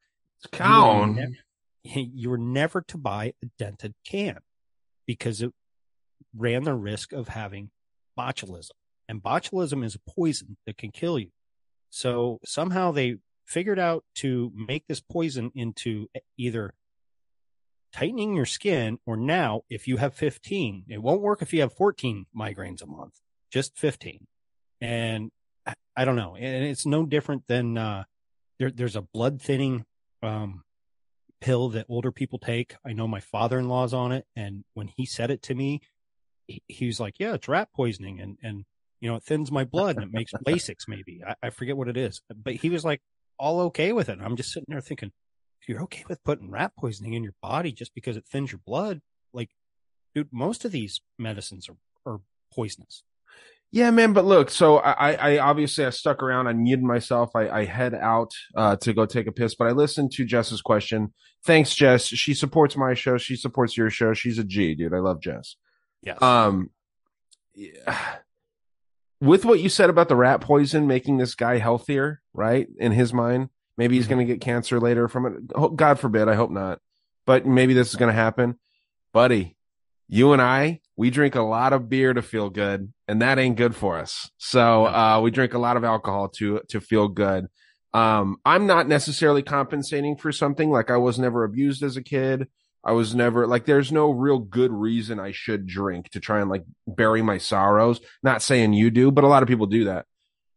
You were never to buy a dented can because it ran the risk of having botulism. And botulism is a poison that can kill you. So somehow they figured out to make this poison into either tightening your skin, or now if you have 15, it won't work if you have 14 migraines a month, just 15. And I don't know. And it's no different than there's a blood thinning pill that older people take. I know my father-in-law's on it, and when he said it to me, he was like, yeah, it's rat poisoning. And it thins my blood and it makes Lasix maybe. I forget what it is. But he was like all okay with it. And I'm just sitting there thinking, if you're okay with putting rat poisoning in your body just because it thins your blood, like, dude, most of these medicines are poisonous. Yeah, man. But look, so I obviously I stuck around. I muted myself. I head out to go take a piss, but I listened to Jess's question. Thanks, Jess. She supports my show. She supports your show. She's a G, dude. I love Jess. Yes. Yeah. With what you said about the rat poison making this guy healthier, right? In his mind, maybe he's going to get cancer later from it. God forbid. I hope not. But maybe this is going to happen. Buddy, you and we drink a lot of beer to feel good, and that ain't good for us. So we drink a lot of alcohol to feel good. I'm not necessarily compensating for something. Like, I was never abused as a kid. I was never like, there's no real good reason I should drink to try and like bury my sorrows. Not saying you do, but a lot of people do that.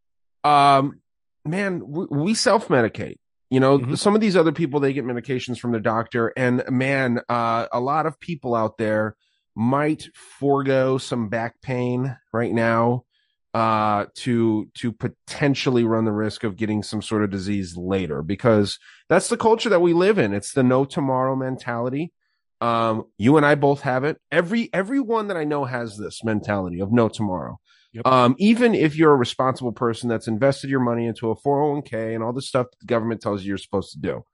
Man, we self-medicate. Some of these other people, they get medications from their doctor, and man, a lot of people out there might forego some back pain right now, to potentially run the risk of getting some sort of disease later, because that's the culture that we live in. It's the no tomorrow mentality. You and I both have it. Everyone that I know has this mentality of no tomorrow. Yep. Even if you're a responsible person that's invested your money into a 401k and all the stuff that the government tells you you're supposed to do,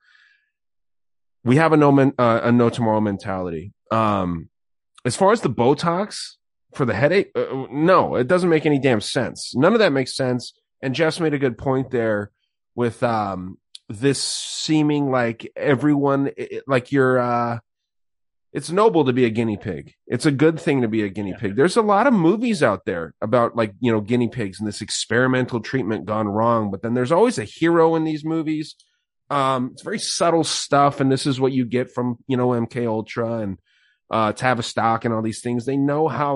we have a no tomorrow mentality. As far as the Botox for the headache, no, it doesn't make any damn sense. None of that makes sense. And Jess made a good point there with this seeming like everyone, like you're. It's noble to be a guinea pig. It's a good thing to be a guinea pig. There's a lot of movies out there about like, guinea pigs and this experimental treatment gone wrong. But then there's always a hero in these movies. It's very subtle stuff. And this is what you get from, MK Ultra and Tavistock and all these things. They know how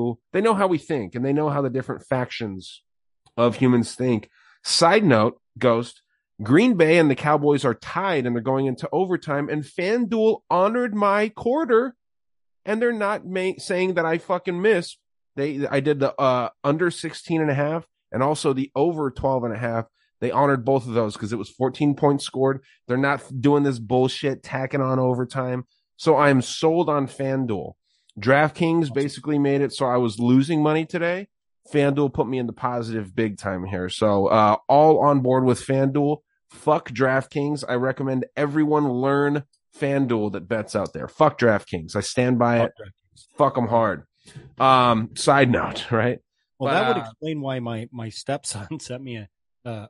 we think, and they know how the different factions of humans think. Side note, Ghost, Green Bay and the Cowboys are tied, and they're going into overtime, and FanDuel honored my quarter, and they're not saying that I fucking missed. I did the under 16.5 and also the over 12.5. They honored both of those because it was 14 points scored. They're not doing this bullshit tacking on overtime. So I am sold on FanDuel. DraftKings basically made it so I was losing money today. FanDuel put me in the positive big time here. So all on board with FanDuel. Fuck DraftKings. I recommend everyone learn FanDuel that bets out there. Fuck DraftKings. I stand by it. Fuck them hard. Side note, right? Well, that would explain why my stepson sent me a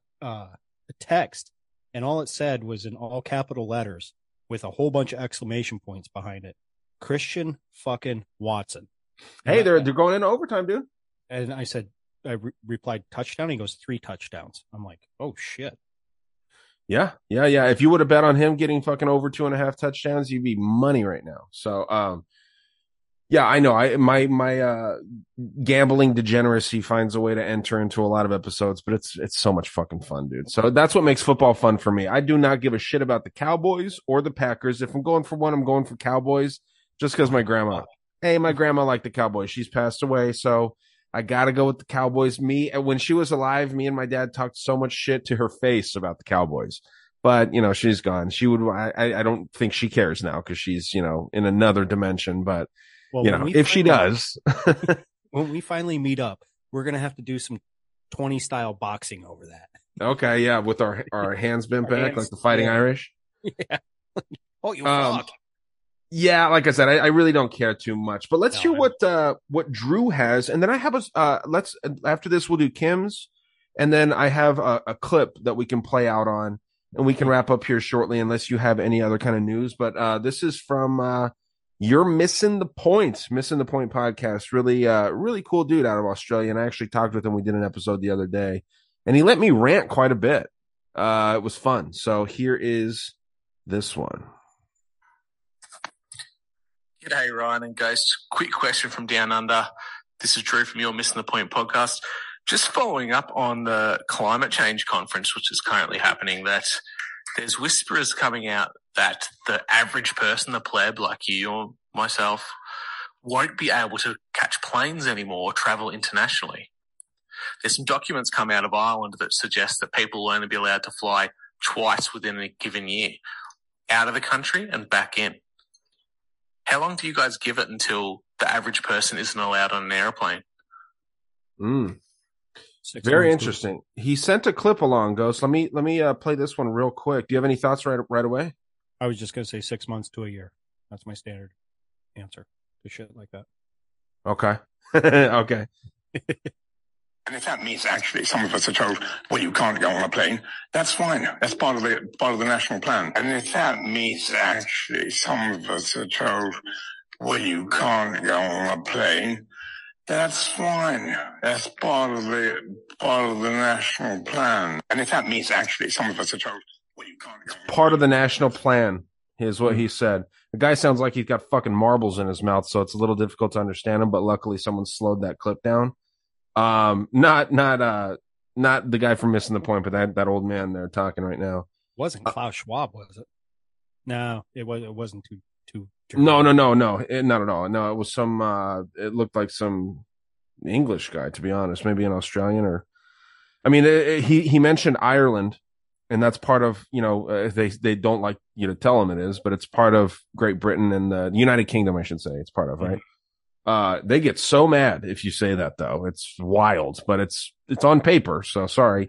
text, and all it said was in all capital letters with a whole bunch of exclamation points behind it. Christian fucking Watson. Hey, they're going into overtime, dude. And I said, I replied touchdown. He goes 3 touchdowns. I'm like, oh shit. Yeah. If you would have bet on him getting fucking over 2.5 touchdowns, you'd be money right now. So, yeah, I know. My gambling degeneracy finds a way to enter into a lot of episodes, but it's so much fucking fun, dude. So that's what makes football fun for me. I do not give a shit about the Cowboys or the Packers. If I'm going for one, I'm going for Cowboys, just because my grandma liked the Cowboys. She's passed away, so I got to go with the Cowboys. When she was alive, me and my dad talked so much shit to her face about the Cowboys. But, she's gone. I don't think she cares now because she's, in another dimension. But, if she does. When we finally meet up, we're going to have to do some 20 style boxing over that. Okay. Yeah. With our hands bent back, like the Fighting Irish. Yeah. Oh, you fuck. Yeah, like I said, I really don't care too much. But let's hear what Drew has, and then I have after this we'll do Kim's, and then I have a clip that we can play out on, and we can wrap up here shortly, unless you have any other kind of news. But this is from You're Missing the Point podcast. Really cool dude out of Australia, and I actually talked with him. We did an episode the other day, and he let me rant quite a bit. It was fun. So here is this one. G'day, Ryan and Ghost. Quick question from Down Under. This is Drew from You're Missing the Point podcast. Just following up on the climate change conference, which is currently happening, that there's whisperers coming out that the average person, the pleb like you or myself, won't be able to catch planes anymore or travel internationally. There's some documents come out of Ireland that suggest that people will only be allowed to fly twice within a given year, out of the country and back in. How long do you guys give it until the average person isn't allowed on an airplane? Very interesting. He sent a clip along, Ghost. Let me play this one real quick. Do you have any thoughts right away? I was just going to say 6 months to a year. That's my standard answer to shit like that. Okay. Okay. And if that means actually some of us are told, well, you can't go on a plane, that's fine. That's part of the national plan. And if that means actually some of us are told, well, you can't go on a plane, that's fine. That's part of the national plan. And if that means actually some of us are told, well, you can't go on part of the national plan is what he said. The guy sounds like he's got fucking marbles in his mouth, so it's a little difficult to understand him, but luckily someone slowed that clip down. Not the guy from Missing the Point, but that old man there talking right now. Wasn't Klaus Schwab, was it? No, it wasn't too. No, not at all. No, it was some. It looked like some English guy, to be honest. Maybe an Australian or. I mean, he mentioned Ireland, and that's part of they don't like you to tell him it is, but it's part of Great Britain and the United Kingdom, I should say. It's part of right. They get so mad if you say that, though. It's wild, but it's on paper. So sorry.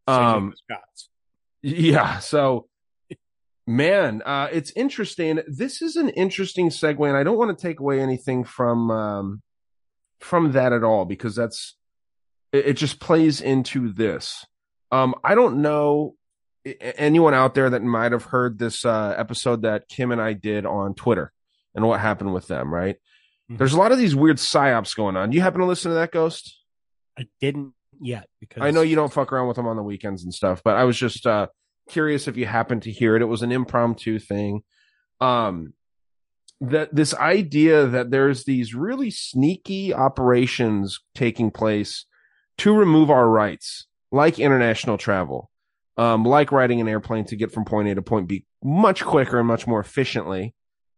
Yeah. So. Man, it's interesting. This is an interesting segue, and I don't want to take away anything from that at all, because it just plays into this. I don't know anyone out there that might have heard this episode that Kim and I did on Twitter and what happened with them, right? Mm-hmm. There's a lot of these weird psyops going on. Do you happen to listen to that, Ghost? I didn't yet, because I know you don't fuck around with them on the weekends and stuff, but I was just curious if you happened to hear it. It was an impromptu thing. That this idea that there's these really sneaky operations taking place to remove our rights, like international travel, like riding an airplane to get from point A to point B much quicker and much more efficiently.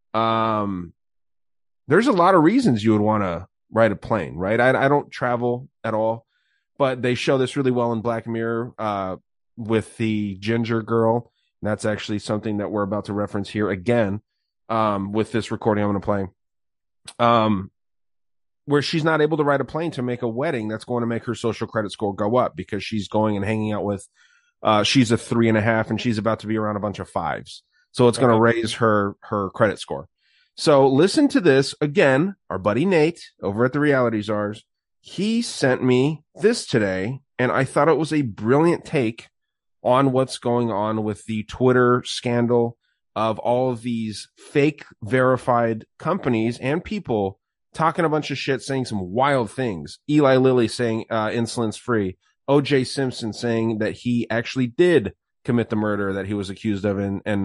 There's a lot of reasons you would want to ride a plane, right? I don't travel at all, but they show this really well in Black Mirror, with the ginger girl. That's actually something that we're about to reference here again, with this recording I'm going to play, where she's not able to ride a plane to make a wedding that's going to make her social credit score go up, because she's going and hanging out with, she's a 3.5 and she's about to be around a bunch of 5s. So it's going to raise her credit score. So listen to this again. Our buddy Nate over at the Reality Czars, he sent me this today, and I thought it was a brilliant take on what's going on with the Twitter scandal of all of these fake verified companies and people talking a bunch of shit, saying some wild things. Eli Lilly saying insulin's free. O.J. Simpson saying that he actually did commit the murder that he was accused of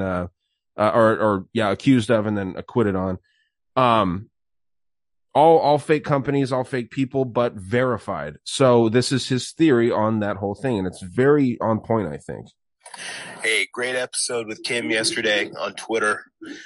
accused of and then acquitted on. All fake companies, all fake people, but verified. So this is his theory on that whole thing, and it's very on point, I think. Hey, great episode with Kim yesterday on Twitter.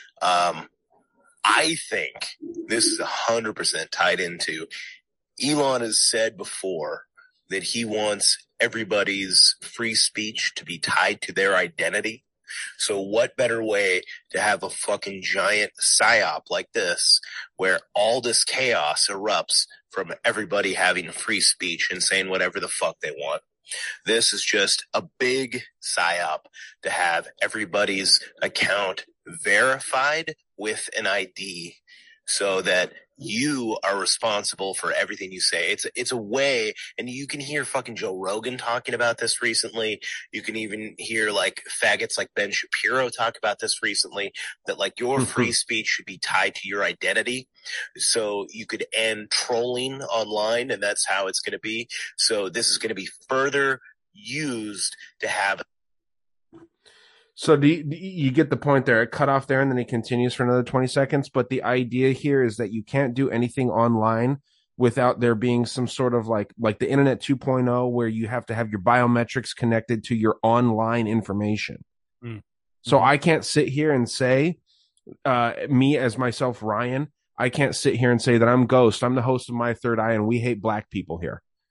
I think this is 100% tied into, Elon has said before that he wants everybody's free speech to be tied to their identity. So what better way to have a fucking giant psyop like this, where all this chaos erupts from everybody having free speech and saying whatever the fuck they want. This is just a big psyop to have everybody's account verified with an ID, so that you are responsible for everything you say. It's a way, and you can hear fucking Joe Rogan talking about this recently. You can even hear like faggots like Ben Shapiro talk about this recently, that like your free speech should be tied to your identity. So you could end trolling online, and that's how it's going to be. So this is going to be further used to have. So do you get the point there? It cut off there, and then he continues for another 20 seconds. But the idea here is that you can't do anything online without there being some sort of like the Internet 2.0, where you have to have your biometrics connected to your online information. So I can't sit here and say, me as myself, Ryan, I can't sit here and say that I'm Ghost. I'm the host of My Third Eye, and we hate black people here.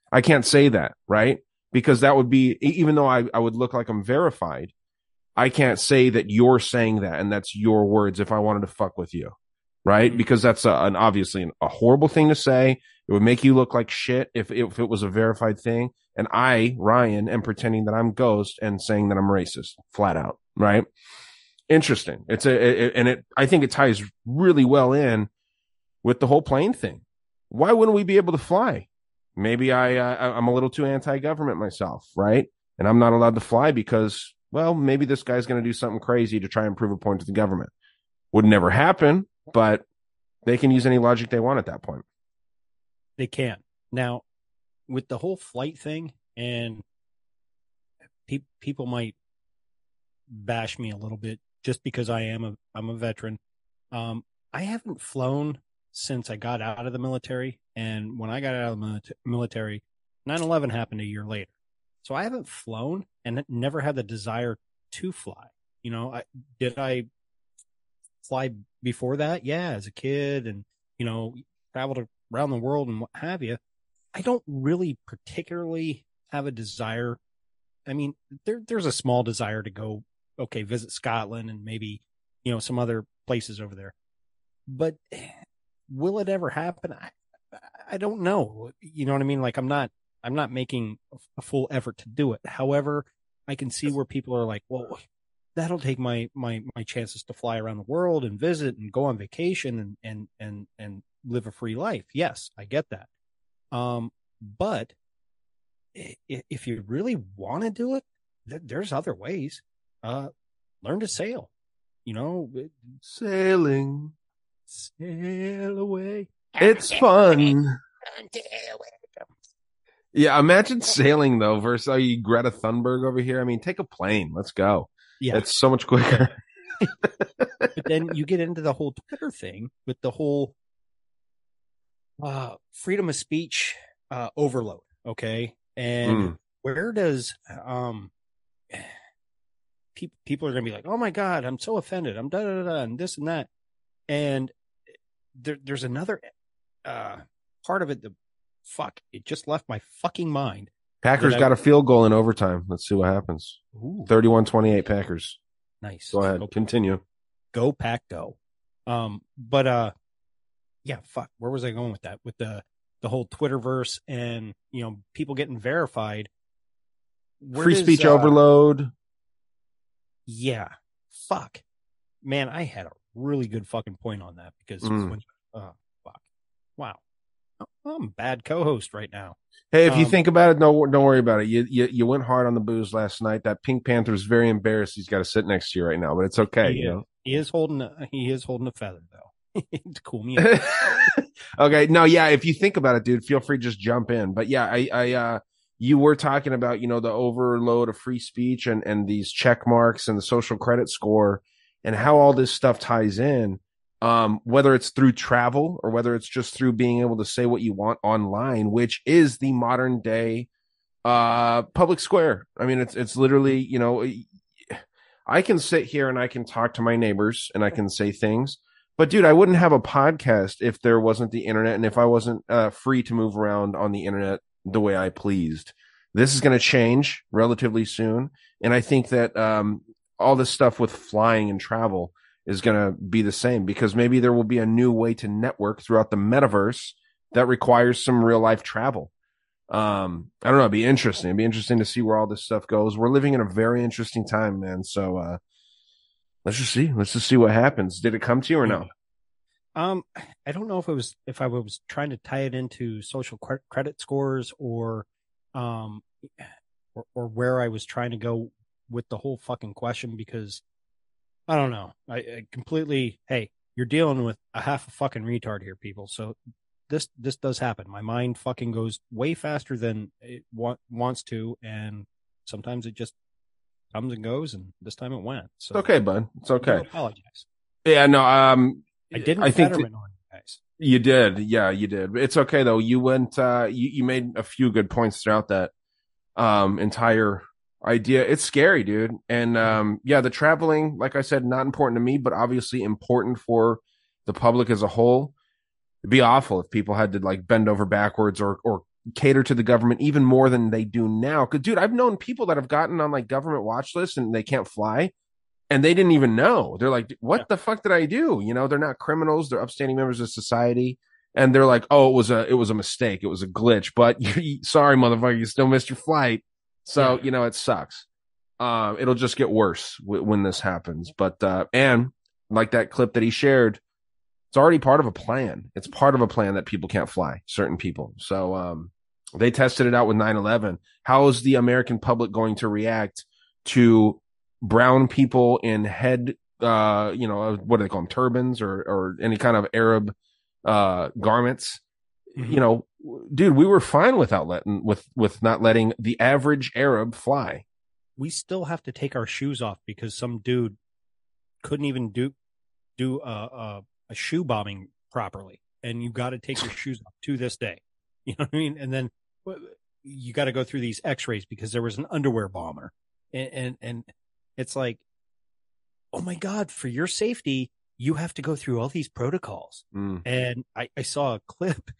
I can't say that, right? Because that would be, even though I would look like I'm verified, I can't say that you're saying that and that's your words if I wanted to fuck with you, right? Because that's obviously a horrible thing to say. It would make you look like shit if it was a verified thing. And I, Ryan, am pretending that I'm Ghost and saying that I'm racist, flat out, right? Interesting. I think it ties really well in with the whole plane thing. Why wouldn't we be able to fly? Maybe I'm a little too anti-government myself, right? And I'm not allowed to fly because, well, maybe this guy's going to do something crazy to try and prove a point to the government. Would never happen, but they can use any logic they want at that point. They can. Now, with the whole flight thing, and people might bash me a little bit just because I'm a veteran. I haven't flown since I got out of the military. And when I got out of the military, 9/11 happened a year later. So I haven't flown and never had the desire to fly. You know, did I fly before that? Yeah, as a kid, and, you know, traveled around the world and what have you. I don't really particularly have a desire. I mean, there's a small desire to go, okay, visit Scotland and maybe, you know, some other places over there. But will it ever happen? I don't know. You know what I mean? Like, I'm not making a full effort to do it. However, I can see where people are like, well, that'll take my chances to fly around the world and visit and go on vacation and live a free life. Yes, I get that. But if you really want to do it, there's other ways. Learn to sail, you know, sailing, sail away. It's fun. Yeah, imagine sailing though versus you Greta Thunberg over here. I mean, take a plane. Let's go. Yeah, it's so much quicker. But then you get into the whole Twitter thing with the whole freedom of speech overload. Okay, and where does people are going to be like, oh my God, I'm so offended. I'm da da da and this and that, and there's another part of it that it just left my fucking mind. Packers got a field goal in overtime. Let's see what happens. 31-28 Packers. Nice. Go ahead. Continue. Go Pack Go. But yeah, fuck. Where was I going with that? With the whole Twitterverse and, you know, people getting verified. Free speech overload. Yeah. Fuck. Man, I had a really good fucking point on that because fuck. Wow. I'm a bad co-host right now. Hey, if you think about it, don't worry about it. You went hard on the booze last night. That Pink Panther's very embarrassed. He's got to sit next to you right now, but it's okay. He is holding a feather though. To cool me off. Okay. No, yeah. If you think about it, dude, feel free to just jump in. But yeah, you were talking about, you know, the overload of free speech and these check marks and the social credit score and how all this stuff ties in. Whether it's through travel or whether it's just through being able to say what you want online, which is the modern day public square. I mean, it's literally, you know, I can sit here and I can talk to my neighbors and I can say things, but dude, I wouldn't have a podcast if there wasn't the internet and if I wasn't free to move around on the internet the way I pleased. This is going to change relatively soon, and I think that all this stuff with flying and travel is going to be the same because maybe there will be a new way to network throughout the metaverse that requires some real life travel. I don't know. It'd be interesting. It'd be interesting to see where all this stuff goes. We're living in a very interesting time, man. So, let's just see what happens. Did it come to you or no? I don't know if I was trying to tie it into social credit scores or where I was trying to go with the whole fucking question because I don't know. I completely, hey, you're dealing with a half a fucking retard here, people. So this does happen. My mind fucking goes way faster than it wants to. And sometimes it just comes and goes. And this time it went. So it's okay, bud. It's okay. I apologize. Yeah, no, I didn't I think Fetterman on you guys. You did. Yeah, you did. It's okay though. You went, you made a few good points throughout that, entire idea. It's scary, dude. And yeah, the traveling, like I said, not important to me, but obviously important for the public as a whole. It'd be awful if people had to like bend over backwards or cater to the government even more than they do now. Because, dude, I've known people that have gotten on like government watch lists and they can't fly, and they didn't even know. They're like, "What the fuck did I do?" You know, they're not criminals; they're upstanding members of society, and they're like, "Oh, it was a mistake, it was a glitch." But sorry, motherfucker, you still missed your flight. So you know, it sucks. It'll just get worse when this happens. But and like that clip that he shared, it's already part of a plan. It's part of a plan that people can't fly, certain people. So they tested it out with 9/11. How is the American public going to react to brown people in head, what do they call them, turbans or any kind of Arab garments? Mm-hmm. You know, dude, we were fine with not letting the average Arab fly. We still have to take our shoes off because some dude couldn't even do a shoe bombing properly, and you got to take your shoes off to this day. You know what I mean? And then you got to go through these X-rays because there was an underwear bomber, and it's like, oh my God, for your safety, you have to go through all these protocols. And I saw a clip,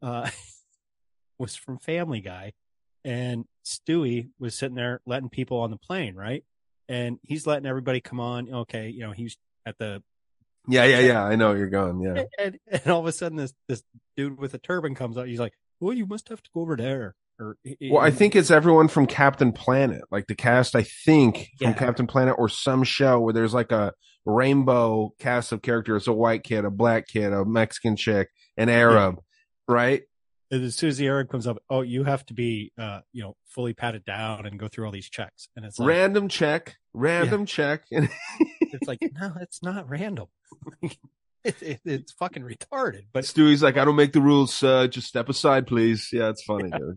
was from Family Guy, and Stewie was sitting there letting people on the plane, right? And he's letting everybody come on. Okay, you know, he's at the Yeah. I know where you're going. Yeah. And all of a sudden, this dude with a turban comes out. He's like, "Well, you must have to go over there." Well, I think it's everyone from Captain Planet, like the cast, I think, from Captain Planet or some show where there's like a rainbow cast of characters, a white kid, a black kid, a Mexican chick, an Arab, right? And as soon as the Arab comes up, oh, you have to be, fully patted down and go through all these checks. And it's like, random check. It's like, no, it's not random. It's fucking retarded. But Stewie's like, "I don't make the rules, just step aside, please." Yeah, it's funny, dude.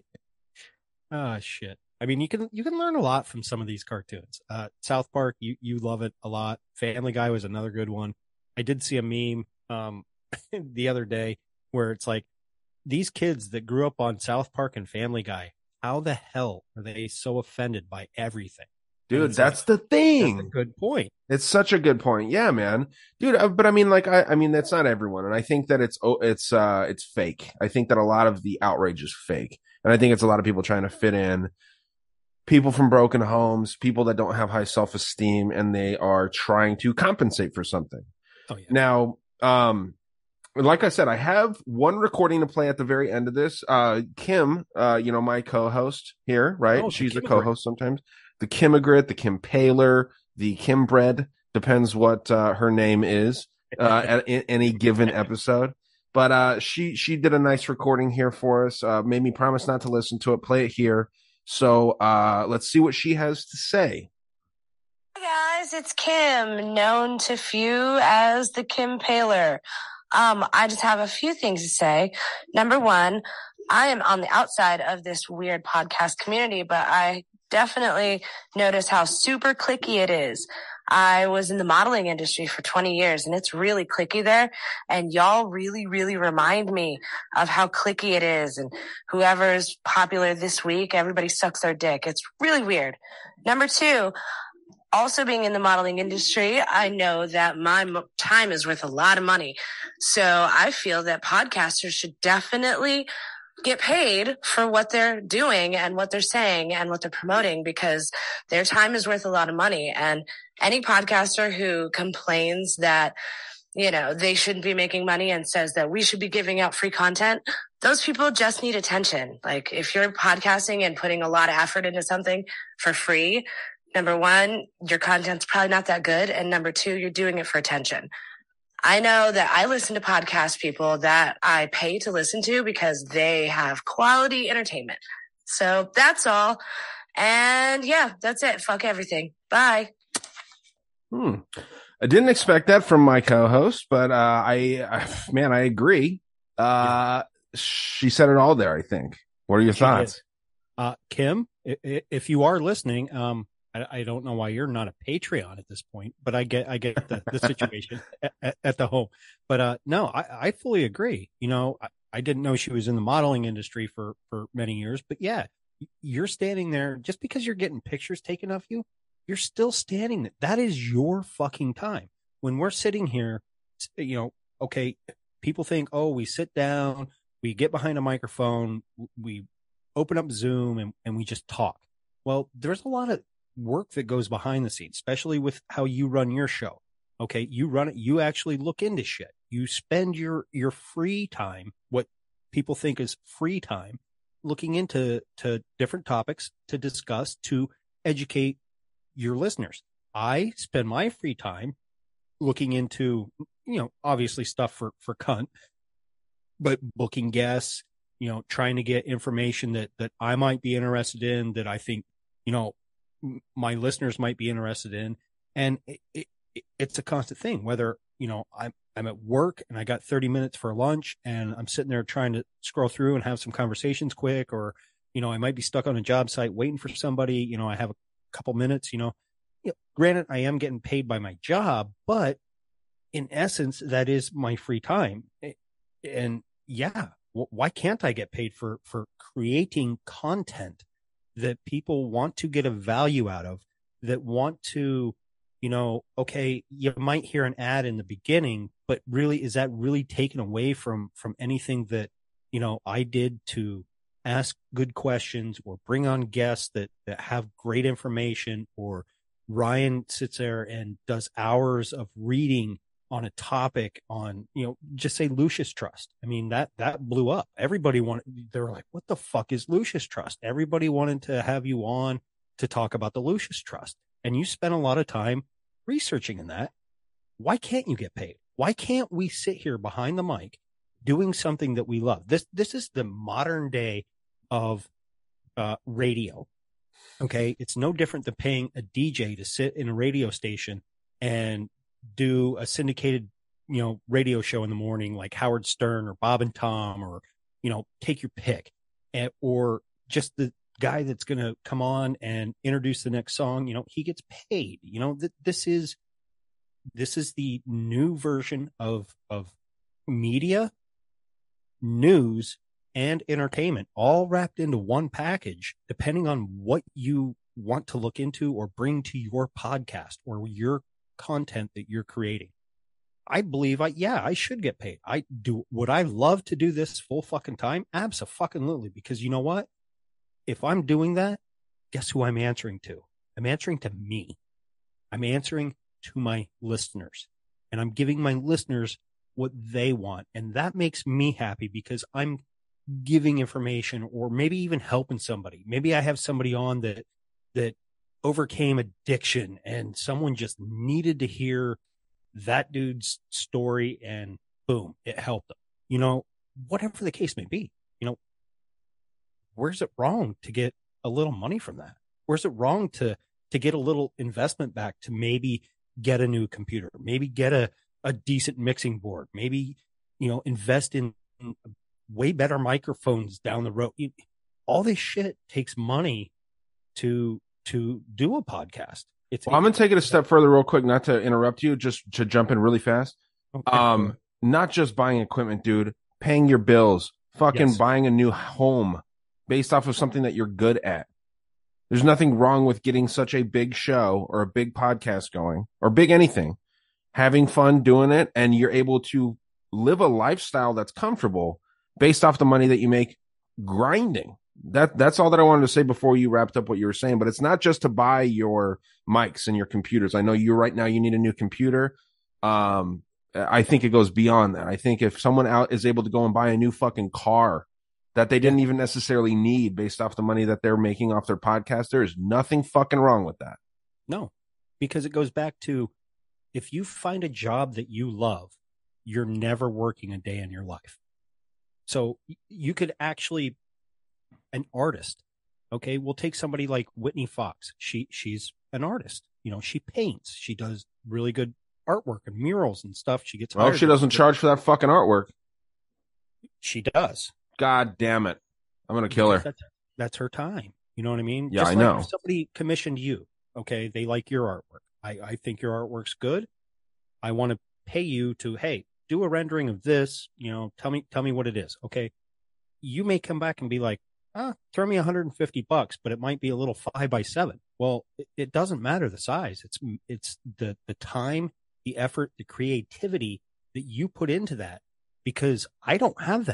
Oh shit. I mean, you can learn a lot from some of these cartoons. South Park, you love it a lot. Family Guy was another good one. I did see a meme the other day where it's like, these kids that grew up on South Park and Family Guy, how the hell are they so offended by everything? Dude, that's the thing. That's a good point. It's such a good point. Yeah, man. Dude, but I mean, like, I mean, that's not everyone. And I think that it's fake. I think that a lot of the outrage is fake. And I think it's a lot of people trying to fit in, people from broken homes, people that don't have high self-esteem, and they are trying to compensate for something. Oh, yeah. Now, like I said, I have one recording to play at the very end of this. Kim, my co-host here, right? Oh, she's a co-host sometimes. The Kimigrit, the Kim Paler, the Kim Bread, depends what her name is at any given episode. But she did a nice recording here for us. Made me promise not to listen to it. Play it here. So let's see what she has to say. Hi guys, it's Kim, known to few as the Kim Paler. I just have a few things to say. Number one, I am on the outside of this weird podcast community, but I definitely notice how super cliquey it is. I was in the modeling industry for 20 years and it's really cliquey there. And y'all really, really remind me of how cliquey it is. And whoever's popular this week, everybody sucks their dick. It's really weird. Number two, also being in the modeling industry, I know that my time is worth a lot of money. So I feel that podcasters should definitely get paid for what they're doing and what they're saying and what they're promoting, because their time is worth a lot of money. And any podcaster who complains that, they shouldn't be making money and says that we should be giving out free content, those people just need attention. Like, if you're podcasting and putting a lot of effort into something for free, number one, your content's probably not that good. And number two, you're doing it for attention. I know that I listen to podcast people that I pay to listen to because they have quality entertainment. So that's all. And yeah, that's it. Fuck everything. Bye. I didn't expect that from my co-host, but I agree. She said it all there, I think. What are your thoughts? Kim, if you are listening, I don't know why you're not a Patreon at this point, but I get the situation at the home. But no, I fully agree. I didn't know she was in the modeling industry for many years, but yeah, you're standing there just because you're getting pictures taken of you. You're still standing there. That is your fucking time. When we're sitting here, okay, people think, oh, we sit down, we get behind a microphone, we open up Zoom and we just talk. Well, there's a lot of work that goes behind the scenes, especially with how you run your show. Okay. You run it. You actually look into shit. You spend your free time, what people think is free time, looking into different topics to discuss, to educate your listeners. I spend my free time looking into, obviously stuff for cunt, but booking guests, trying to get information that I might be interested in, that I think, my listeners might be interested in. And it's a constant thing, whether, I'm at work and I got 30 minutes for lunch and I'm sitting there trying to scroll through and have some conversations quick, or, I might be stuck on a job site waiting for somebody, I have a couple minutes, granted, I am getting paid by my job, but in essence, that is my free time. And yeah, why can't I get paid for creating content that people want to get a value out of, that want to, okay, you might hear an ad in the beginning, but really, is that really taken away from anything that, I did to ask good questions or bring on guests that have great information, or Ryan sits there and does hours of reading on a topic on, just say Lucius Trust. I mean, that blew up. Everybody they were like, what the fuck is Lucius Trust? Everybody wanted to have you on to talk about the Lucius Trust. And you spent a lot of time researching in that. Why can't you get paid? Why can't we sit here behind the mic doing something that we love? This is the modern day of radio. Okay. It's no different than paying a DJ to sit in a radio station and do a syndicated, radio show in the morning, like Howard Stern or Bob and Tom, or, take your pick, or just the guy that's going to come on and introduce the next song. He gets paid. This is the new version of media, news, and entertainment, all wrapped into one package, depending on what you want to look into or bring to your podcast or your content that you're creating. I believe I should get paid. Would I love to do this full fucking time? Abso-fucking-lutely. Because you know what? If I'm doing that, guess who I'm answering to? I'm answering to me. I'm answering to my listeners, and I'm giving my listeners what they want. And that makes me happy, because I'm giving information, or maybe even helping somebody. Maybe I have somebody on that overcame addiction, and someone just needed to hear that dude's story, and boom, it helped them. Whatever the case may be, where's it wrong to get a little money from that? Where's it wrong to get a little investment back to maybe get a new computer, maybe get a decent mixing board, maybe, invest in way better microphones down the road? All this shit takes money to do a podcast. I'm going to take it a step further real quick, not to interrupt you, just to jump in really fast. Okay. Not just buying equipment, dude, paying your bills, fucking buying a new home based off of something that you're good at. There's nothing wrong with getting such a big show or a big podcast going, or big anything, having fun doing it, and you're able to live a lifestyle that's comfortable based off the money that you make grinding. That's all that I wanted to say before you wrapped up what you were saying. But it's not just to buy your mics and your computers. I know right now you need a new computer. I think it goes beyond that. I think if someone out is able to go and buy a new fucking car that they didn't even necessarily need based off the money that they're making off their podcast, there is nothing fucking wrong with that. No, because it goes back to, if you find a job that you love, you're never working a day in your life. So you could actually, an artist, okay, we'll take somebody like Whitney Fox. She's an artist. She paints. She does really good artwork and murals and stuff. She gets she doesn't charge for that fucking artwork. She does. God damn it. I'm going to kill her. That's her time. You know what I mean? Yeah, Just I like know. If somebody commissioned you, okay, they like your artwork. I think your artwork's good. I want to pay you to, hey, do a rendering of this, tell me what it is. Okay. You may come back and be like, throw me $150, but it might be a little 5x7. Well, it doesn't matter the size. It's the time, the effort, the creativity that you put into that, because I don't have that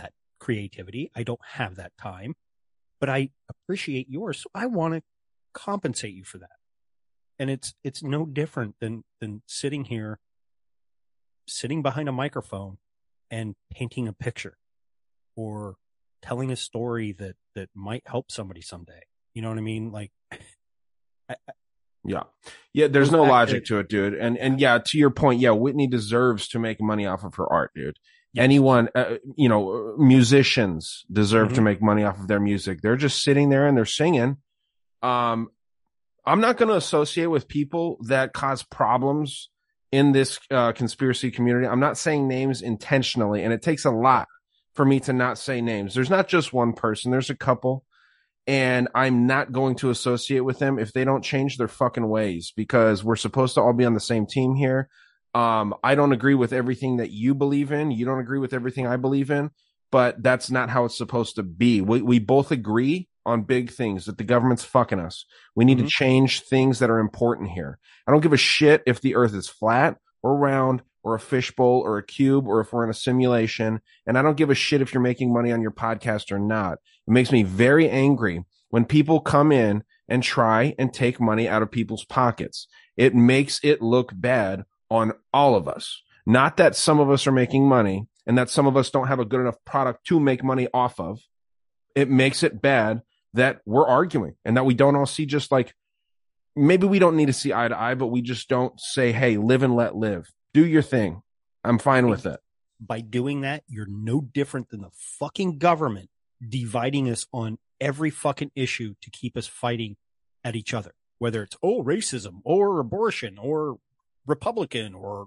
creativity. I don't have that time, but I appreciate yours. So I want to compensate you for that. And it's no different than sitting behind a microphone and painting a picture or telling a story that might help somebody someday. You know what I mean? Like, yeah. There's no logic to it, dude. And yeah, to your point, yeah, Whitney deserves to make money off of her art, dude. Yes. Anyone, musicians deserve to make money off of their music. They're just sitting there and they're singing. I'm not going to associate with people that cause problems in this conspiracy community. I'm not saying names intentionally, and it takes a lot for me to not say names. There's not just one person. There's a couple. And I'm not going to associate with them if they don't change their fucking ways, because we're supposed to all be on the same team here. I don't agree with everything that you believe in. You don't agree with everything I believe in, but that's not how it's supposed to be. We both agree on big things, that the government's fucking us. We need to change things that are important here. I don't give a shit if the earth is flat or round or a fishbowl or a cube, or if we're in a simulation. And I don't give a shit if you're making money on your podcast or not. It makes me very angry when people come in and try and take money out of people's pockets. It makes it look bad on all of us. Not that some of us are making money and that some of us don't have a good enough product to make money off of. It makes it bad that we're arguing and that we don't all see, just like, maybe we don't need to see eye to eye, but we just don't say, hey, live and let live. Do your thing. I'm fine with it. By doing that, you're no different than the fucking government dividing us on every fucking issue to keep us fighting at each other, whether it's racism or abortion or Republican or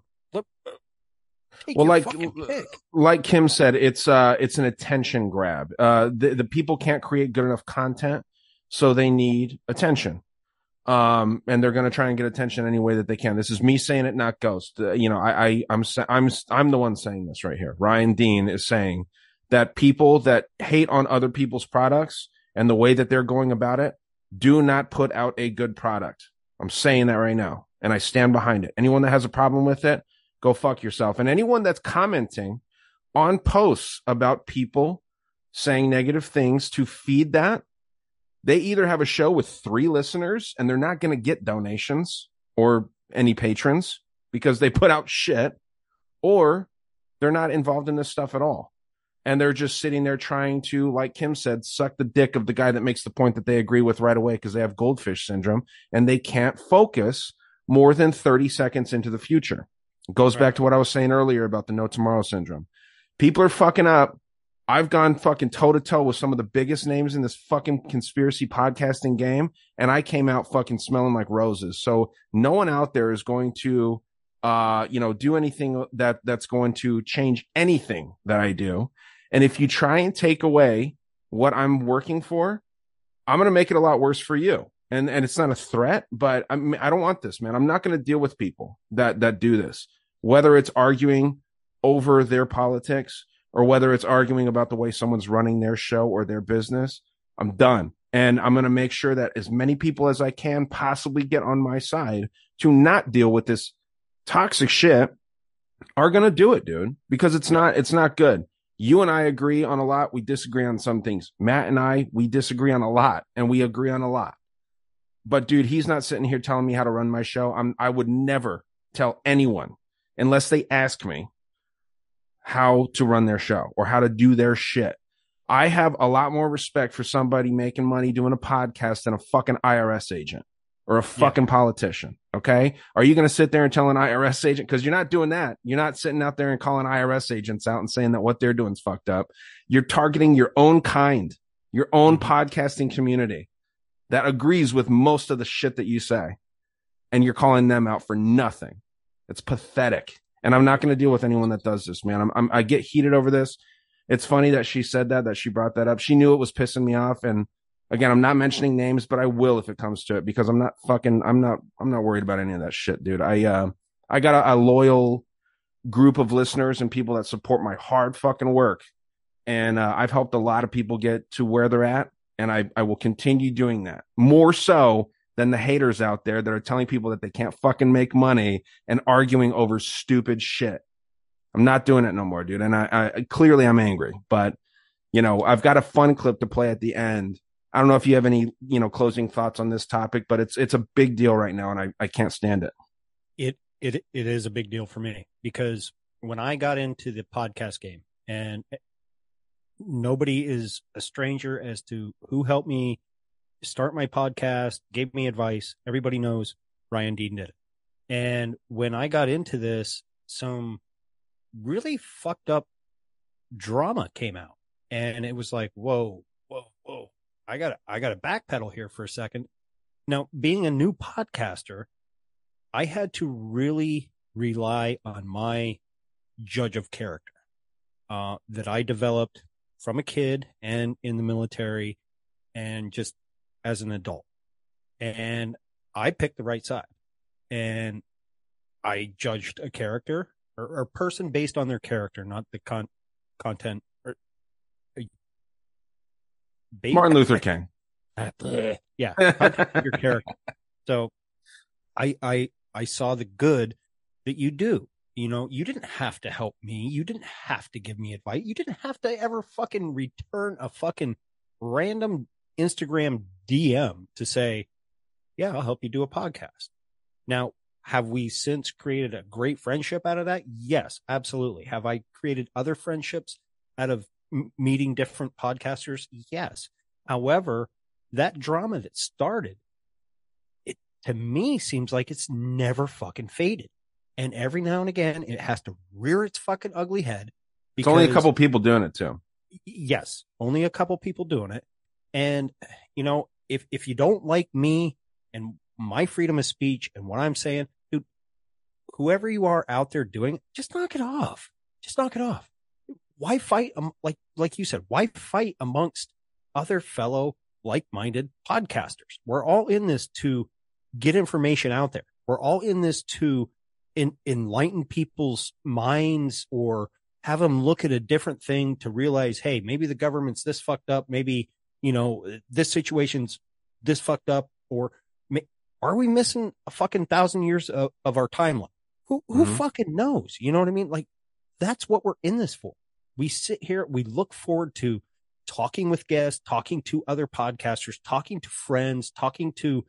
like Kim said, it's an attention grab. The people can't create good enough content, so they need attention. And they're going to try and get attention any way that they can. This is me saying it, not Ghost. I'm the one saying this right here. Ryan Dean is saying that people that hate on other people's products and the way that they're going about it do not put out a good product. I'm saying that right now, and I stand behind it. Anyone that has a problem with it, go fuck yourself. And anyone that's commenting on posts about people saying negative things to feed that, they either have a show with 3 listeners and they're not going to get donations or any patrons because they put out shit, or they're not involved in this stuff at all. And they're just sitting there trying to, like Kim said, suck the dick of the guy that makes the point that they agree with right away because they have goldfish syndrome and they can't focus more than 30 seconds into the future. It goes back to what I was saying earlier about the no tomorrow syndrome. People are fucking up. I've gone fucking toe to toe with some of the biggest names in this fucking conspiracy podcasting game, and I came out fucking smelling like roses. So no one out there is going to, do anything that's going to change anything that I do. And if you try and take away what I'm working for, I'm going to make it a lot worse for you. And it's not a threat, but I don't want this, man. I'm not going to deal with people that do this, whether it's arguing over their politics or whether it's arguing about the way someone's running their show or their business. I'm done. And I'm going to make sure that as many people as I can possibly get on my side to not deal with this toxic shit are going to do it, dude, because it's not good. You and I agree on a lot. We disagree on some things. Matt and I, we disagree on a lot and we agree on a lot. But dude, he's not sitting here telling me how to run my show. I would never tell anyone unless they ask me how to run their show or how to do their shit. I have a lot more respect for somebody making money doing a podcast than a fucking IRS agent or a fucking politician. Okay. Are you going to sit there and tell an IRS agent? Cause you're not doing that. You're not sitting out there and calling IRS agents out and saying that what they're doing is fucked up. You're targeting your own kind, your own podcasting community that agrees with most of the shit that you say. And you're calling them out for nothing. It's pathetic. And I'm not going to deal with anyone that does this, man. I get heated over this. It's funny that she said that she brought that up. She knew it was pissing me off. And again, I'm not mentioning names, but I will if it comes to it, because I'm not worried about any of that shit, dude. I got a loyal group of listeners and people that support my hard fucking work. And I've helped a lot of people get to where they're at. And I will continue doing that, more so than the haters out there that are telling people that they can't fucking make money and arguing over stupid shit. I'm not doing it no more, dude. And I clearly I'm angry, but I've got a fun clip to play at the end. I don't know if you have any, closing thoughts on this topic, but it's a big deal right now, and I can't stand it. It is a big deal for me, because when I got into the podcast game, and nobody is a stranger as to who helped me start my podcast, gave me advice. Everybody knows Ryan Dean did it. And when I got into this, some really fucked up drama came out, and it was like, whoa. I got to backpedal here for a second. Now, being a new podcaster, I had to really rely on my judge of character that I developed from a kid and in the military and just as an adult. And I picked the right side, and I judged a character or a person based on their character, not the content. Martin Luther King. Yeah, your character. So I saw the good that you do. You didn't have to help me. You didn't have to give me advice. You didn't have to ever fucking return a fucking random Instagram DM to say, yeah, I'll help you do a podcast. Now, have we since created a great friendship out of that? Yes, absolutely. Have I created other friendships out of meeting different podcasters? Yes. However, that drama that started, it to me seems like it's never fucking faded. And every now and again, it has to rear its fucking ugly head. It's only a couple people doing it too. Yes, only a couple people doing it. And, if you don't like me and my freedom of speech and what I'm saying, dude, whoever you are out there doing it, just knock it off. Just knock it off. Why fight? Like you said, why fight amongst other fellow like-minded podcasters? We're all in this to get information out there. We're all in this to enlighten people's minds or have them look at a different thing to realize, hey, maybe the government's this fucked up. Maybe, this situation's this fucked up. Or are we missing a fucking 1,000 years of our timeline? Who fucking knows? You know what I mean? Like, that's what we're in this for. We sit here, we look forward to talking with guests, talking to other podcasters, talking to friends, talking to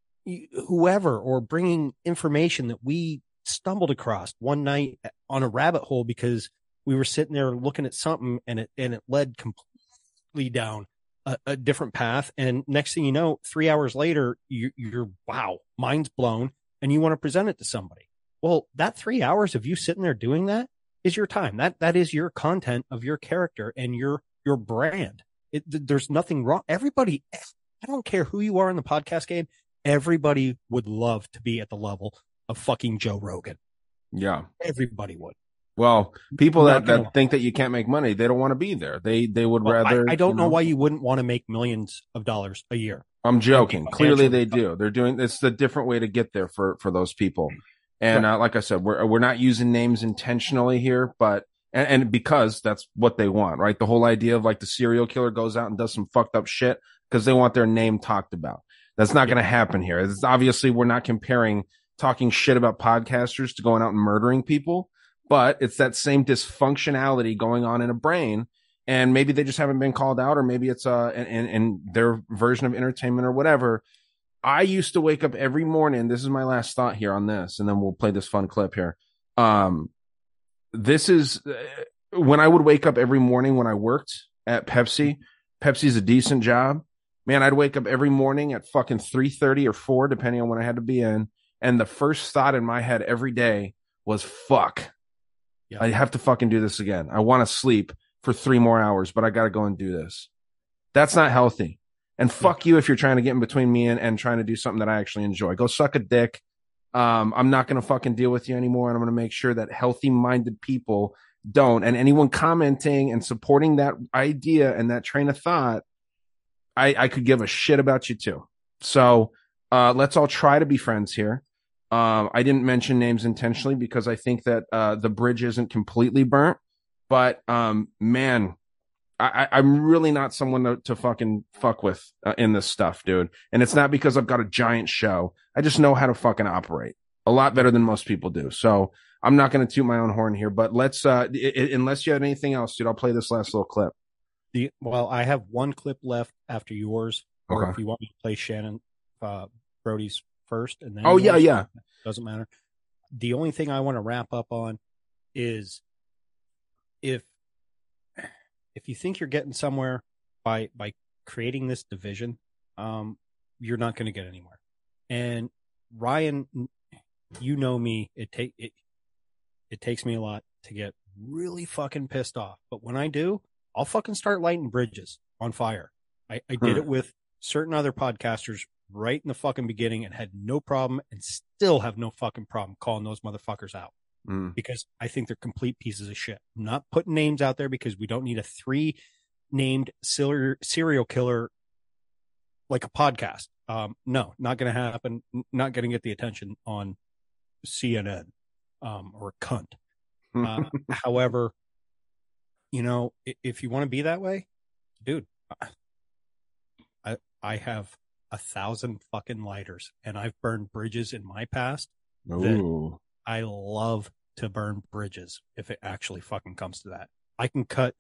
whoever, or bringing information that we stumbled across one night on a rabbit hole because we were sitting there looking at something and it led completely down a different path. And next thing you know, 3 hours later, you're wow, mind's blown, and you want to present it to somebody. Well, that 3 hours of you sitting there doing that is your time. That is your content of your character and your brand. There's nothing wrong. Everybody, I don't care who you are in the podcast game. Everybody would love to be at the level of fucking Joe Rogan. Yeah. Everybody would. Well, people that think that you can't make money, they don't want to be there. They would rather. I don't know why you wouldn't want to make millions of dollars a year. I'm joking. Clearly they do. They're doing, it's the different way to get there for those people. And like I said, we're not using names intentionally here, but and because that's what they want, right? The whole idea of like the serial killer goes out and does some fucked up shit because they want their name talked about. That's not going to happen here. It's obviously, we're not comparing talking shit about podcasters to going out and murdering people, but it's that same dysfunctionality going on in a brain. And maybe they just haven't been called out, or maybe it's in their version of entertainment or whatever. I used to wake up every morning. This is my last thought here on this, and then we'll play this fun clip here. This is when I would wake up every morning when I worked at Pepsi. Pepsi's a decent job. Man, I'd wake up every morning at fucking 3:30 or 4, depending on when I had to be in. And the first thought in my head every day was, fuck, I have to fucking do this again. I want to sleep for 3 more hours, but I got to go and do this. That's not healthy. And fuck you if you're trying to get in between me and trying to do something that I actually enjoy. Go suck a dick. I'm not going to fucking deal with you anymore. And I'm going to make sure that healthy-minded people don't. And anyone commenting and supporting that idea and that train of thought, I could give a shit about you too. So let's all try to be friends here. I didn't mention names intentionally because I think that the bridge isn't completely burnt. But man, I'm really not someone to fucking fuck with in this stuff, dude. And it's not because I've got a giant show. I just know how to fucking operate a lot better than most people do. So I'm not going to toot my own horn here, but let's, unless you have anything else, dude, I'll play this last little clip. Well, I have one clip left after yours, or Okay. if you want me to play Shannon Brody's first, and then Oh, yeah, yours, yeah. doesn't matter. The only thing I want to wrap up on is if you think you're getting somewhere by creating this division, you're not going to get anywhere. And Ryan, you know me, it takes me a lot to get really fucking pissed off. But when I do, I'll fucking start lighting bridges on fire. I did it with certain other podcasters right in the fucking beginning and had no problem, and still have no fucking problem calling those motherfuckers out. Because I think they're complete pieces of shit. I'm not putting names out there because we don't need a 3 named serial killer like a podcast. No, not going to happen. Not going to get the attention on CNN or cunt. However, you know, if you want to be that way, dude, I have 1,000 fucking lighters, and I've burned bridges in my past. Ooh. I love to burn bridges if it actually fucking comes to that. I've cut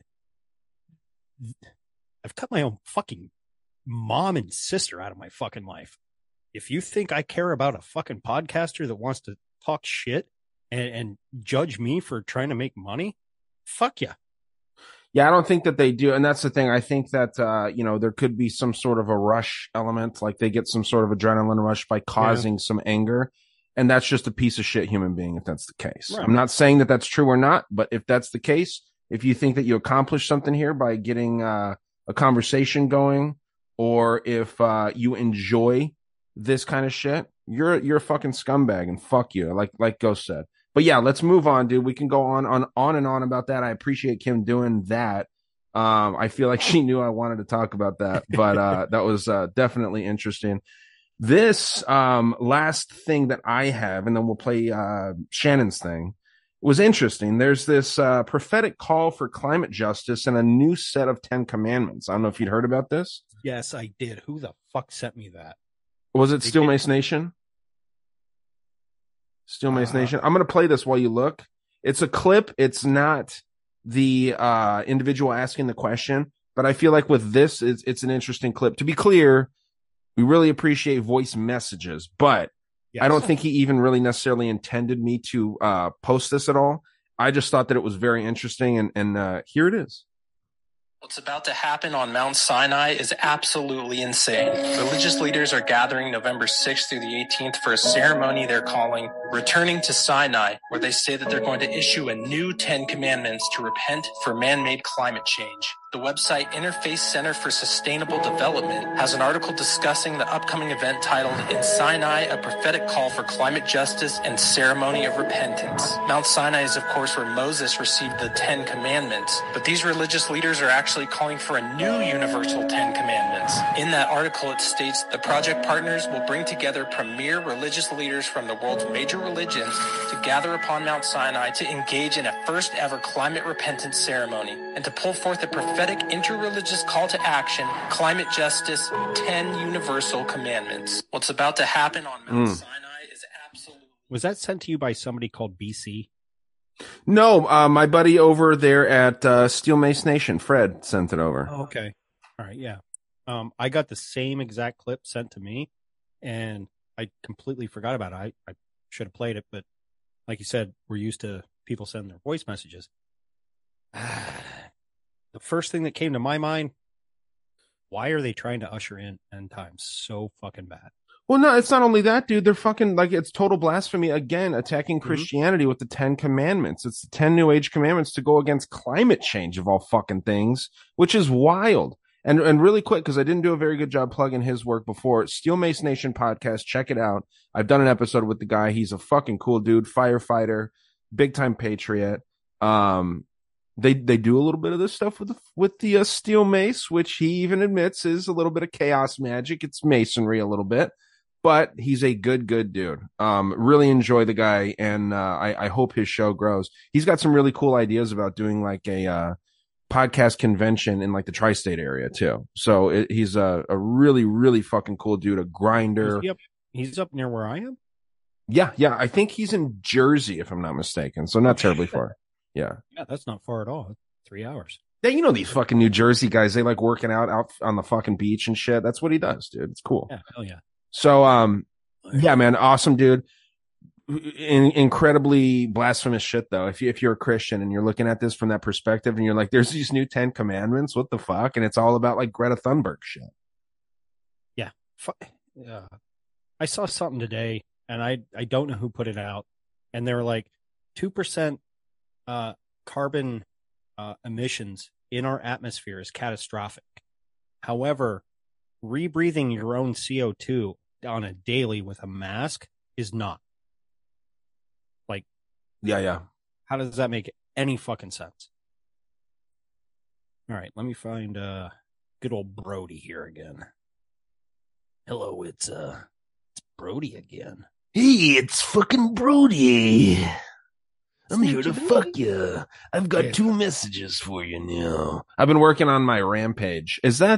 my own fucking mom and sister out of my fucking life. If you think I care about a fucking podcaster that wants to talk shit and judge me for trying to make money, fuck ya. Yeah, I don't think that they do. And that's the thing. I think that, there could be some sort of a rush element, like they get some sort of adrenaline rush by causing some anger. And that's just a piece of shit human being if that's the case. Right. I'm not saying that that's true or not, but if that's the case, if you think that you accomplished something here by getting a conversation going, or if you enjoy this kind of shit, you're a fucking scumbag, and fuck you, like Ghost said. But yeah, let's move on, dude. We can go on and on about that. I appreciate Kim doing that. I feel like she knew I wanted to talk about that, but that was definitely interesting. This last thing that I have, and then we'll play Shannon's thing, was interesting. There's this prophetic call for climate justice and a new set of 10 commandments. I don't know if you'd heard about this. Yes, I did. Who the fuck sent me that? Was it Steel Mace Nation? Steel Mace Nation. I'm going to play this while you look. It's a clip. It's not the individual asking the question, but I feel like with this, it's an interesting clip. To be clear, we really appreciate voice messages, but I don't think he even really necessarily intended me to post this at all. I just thought that it was very interesting, and here it is. What's about to happen on Mount Sinai is absolutely insane. Religious leaders are gathering November 6th through the 18th for a ceremony they're calling Returning to Sinai, where they say that they're going to issue a new 10 commandments to repent for man-made climate change. The website Interfaith Center for Sustainable Development has an article discussing the upcoming event titled In Sinai, a Prophetic Call for Climate Justice and Ceremony of Repentance. Mount Sinai is, of course, where Moses received the 10 commandments, but these religious leaders are actually calling for a new universal 10 commandments. In that article, it states the project partners will bring together premier religious leaders from the world's major religions to gather upon Mount Sinai to engage in a first ever climate repentance ceremony and to pull forth a prophetic interreligious call to action, climate justice, 10 universal commandments. What's about to happen on Mount Sinai is absolutely... Was that sent to you by somebody called BC? No, my buddy over there at Steel Mace Nation, Fred, sent it over. Oh, okay. All right, yeah. I got the same exact clip sent to me, and I completely forgot about it. I should have played it, but like you said, we're used to people sending their voice messages. The first thing that came to my mind, why are they trying to usher in end times so fucking bad? Well, no, it's not only that, dude. They're fucking, like, it's total blasphemy. Again, attacking Christianity with the 10 commandments. It's the 10 New Age commandments to go against climate change of all fucking things, which is wild. And really quick, because I didn't do a very good job plugging his work before, Steel Mace Nation podcast, check it out. I've done an episode with the guy. He's a fucking cool dude, firefighter, big time patriot. They do a little bit of this stuff with the steel mace, which he even admits is a little bit of chaos magic. It's masonry a little bit, but he's a good dude. Really enjoy the guy, and I hope his show grows. He's got some really cool ideas about doing like a podcast convention in like the tri-state area too. So he's a really fucking cool dude, a grinder. He's up near where I am. Yeah. I think he's in Jersey, if I'm not mistaken. So not terribly far. Yeah, that's not far at all. 3 hours. you know, these fucking New Jersey guys, they like working out on the fucking beach and shit. That's what he does, dude. It's cool. Yeah, hell yeah. So, yeah, man, awesome, dude. Incredibly blasphemous shit, though. If you're a Christian and you're looking at this from that perspective, and you're like, "There's these new 10 commandments, what the fuck?" And it's all about like Greta Thunberg shit. Yeah, I saw something today, and I don't know who put it out, and they were like 2% carbon emissions in our atmosphere is catastrophic. However, rebreathing your own CO2 on a daily with a mask is not. Like, yeah. How does that make any fucking sense? All right, let me find good old Brody here again. Hello, it's Brody again. Hey, it's fucking Brody. I'm here to fuck you. I've got 2 messages for you now. I've been working on my Rampage. Is that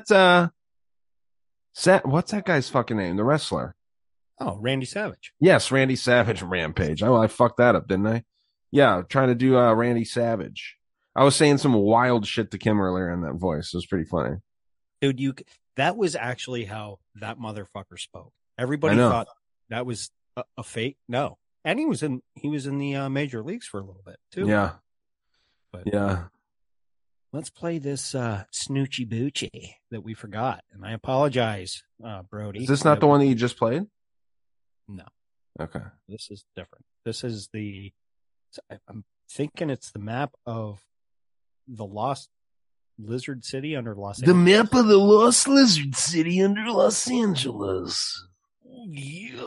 what's that guy's fucking name? The wrestler. Oh, Randy Savage. Yes, Randy Savage Rampage. Oh, I fucked that up, didn't I? Yeah, trying to do Randy Savage. I was saying some wild shit to Kim earlier in that voice. It was pretty funny. Dude, that was actually how that motherfucker spoke. Everybody thought that was a fake. No. And he was in the major leagues for a little bit too. Yeah. But yeah. Let's play this Snoochie Boochie that we forgot. And I apologize, Brody. Is this not the one that you just played? No. Okay. This is different. This is I'm thinking it's the map of the Lost Lizard City under Los Angeles. The map of the Lost Lizard City under Los Angeles. Yeah.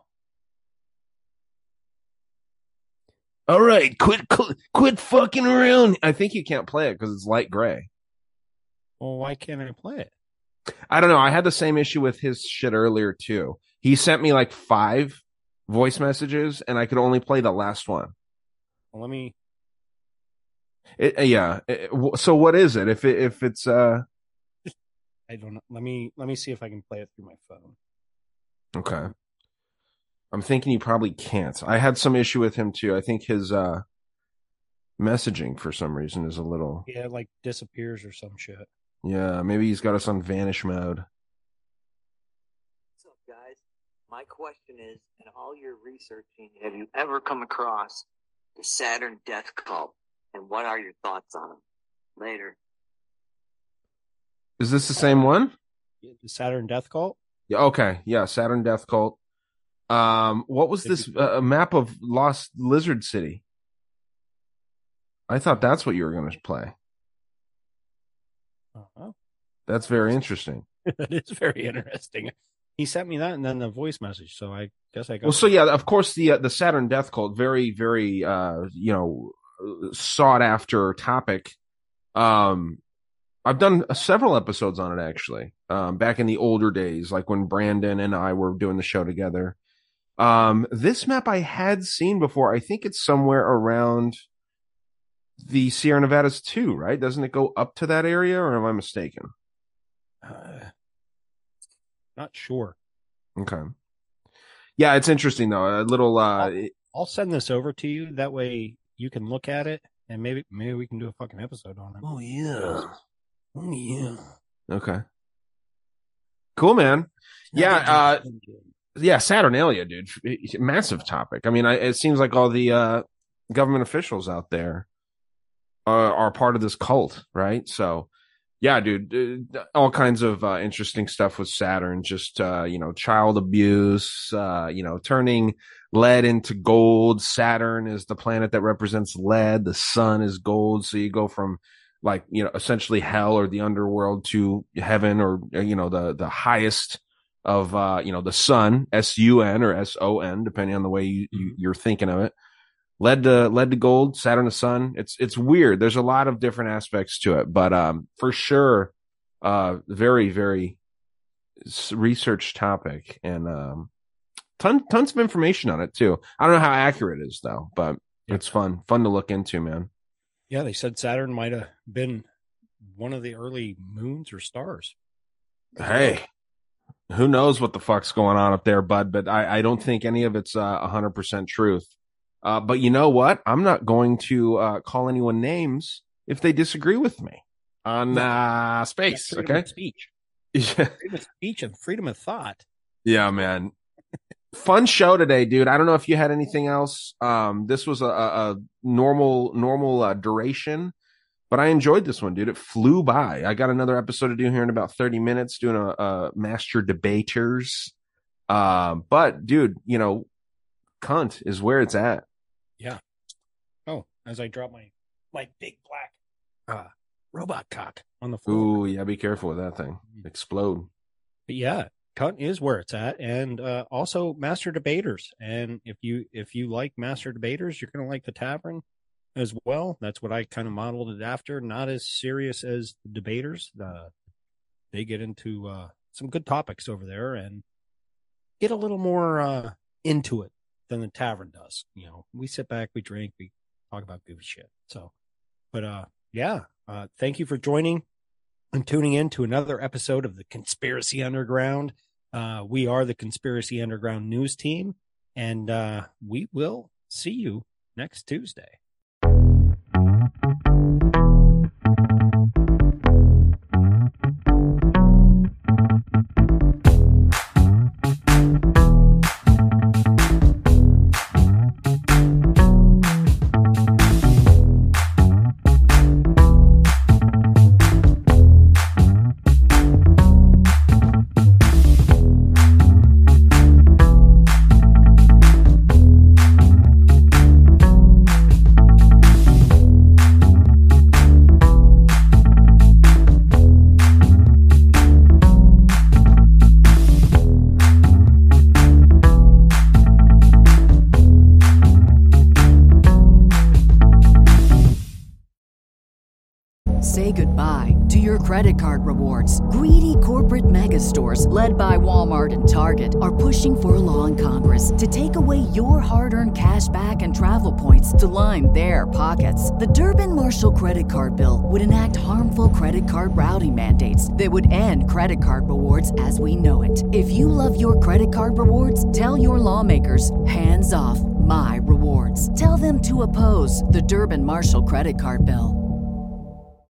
All right, quit fucking around. I think you can't play it because it's light gray. Well, why can't I play it? I don't know. I had the same issue with his shit earlier too. He sent me like 5 voice messages, and I could only play the last one. Well, let me. So what is it? If it's I don't know. Let me see if I can play it through my phone. Okay. I'm thinking you probably can't. I had some issue with him too. I think his messaging for some reason is a little. Yeah, like disappears or some shit. Yeah, maybe he's got us on vanish mode. What's up, guys? My question is, in all your researching, have you ever come across the Saturn death cult? And what are your thoughts on them? Later. Is this the same one? The Saturn death cult? Yeah. Okay. Yeah. Saturn death cult. What was this map of Lost Lizard City? I thought that's what you were going to play. Uh-huh. That's very interesting. That is very interesting. He sent me that and then the voice message, so I guess I got. Well, so yeah, of course the Saturn death cult, very very sought after topic. I've done several episodes on it actually. Back in the older days, like when Brandon and I were doing the show together. This map I had seen before. I think it's somewhere around the Sierra Nevadas too, right? Doesn't it go up to that area, or am I mistaken? Not sure. Okay. Yeah, it's interesting though. A little. I'll send this over to you. That way you can look at it, and maybe we can do a fucking episode on it. Oh yeah. Oh yeah. Okay. Cool, man. Yeah. Yeah, Saturnalia, dude. Massive topic. I mean, it seems like all the government officials out there are part of this cult, right? So, yeah, dude, all kinds of interesting stuff with Saturn. Just child abuse. Turning lead into gold. Saturn is the planet that represents lead. The sun is gold. So you go from essentially hell or the underworld to heaven, or the highest of the sun, S-U-N or S-O-N, depending on the way you're thinking of it. Lead to gold, Saturn to sun. It's weird. There's a lot of different aspects to it, but for sure, very very research topic, and tons of information on it too. I don't know how accurate it is though, but it's fun to look into, man. Yeah, they said Saturn might have been one of the early moons or stars. Hey. Who knows what the fuck's going on up there, bud? But I don't think any of it's 100% truth. But you know what? I'm not going to call anyone names if they disagree with me. on space. Freedom Okay. of speech. Yeah. Freedom of speech and freedom of thought. Yeah, man. Fun show today, dude. I don't know if you had anything else. This was a normal duration, but I enjoyed this one, dude. It flew by. I got another episode to do here in about 30 minutes, doing a Master Debaters. But dude, you know, cunt is where it's at. Yeah. Oh, as I drop my big black robot cock on the floor. Ooh, yeah, be careful with that thing. Explode. But yeah, cunt is where it's at, and also Master Debaters. And if you like Master Debaters, you're gonna like the Tavern as well. That's what I kind of modeled it after. Not as serious as the Debaters. They get into some good topics over there and get a little more into it than the Tavern does. You know, we sit back, we drink, we talk about goofy shit. So, but yeah, thank you for joining and tuning in to another episode of the Conspiracy Underground. We are the Conspiracy Underground news team, and we will see you next Tuesday. Say goodbye to your credit card rewards. Greedy corporate mega stores, led by Walmart and Target, are pushing for a law in Congress to take away your hard-earned cash back and travel points to line their pockets. The Durbin-Marshall credit card bill would enact harmful credit card routing mandates that would end credit card rewards as we know it. If you love your credit card rewards, tell your lawmakers, hands off my rewards. Tell them to oppose the Durbin-Marshall credit card bill.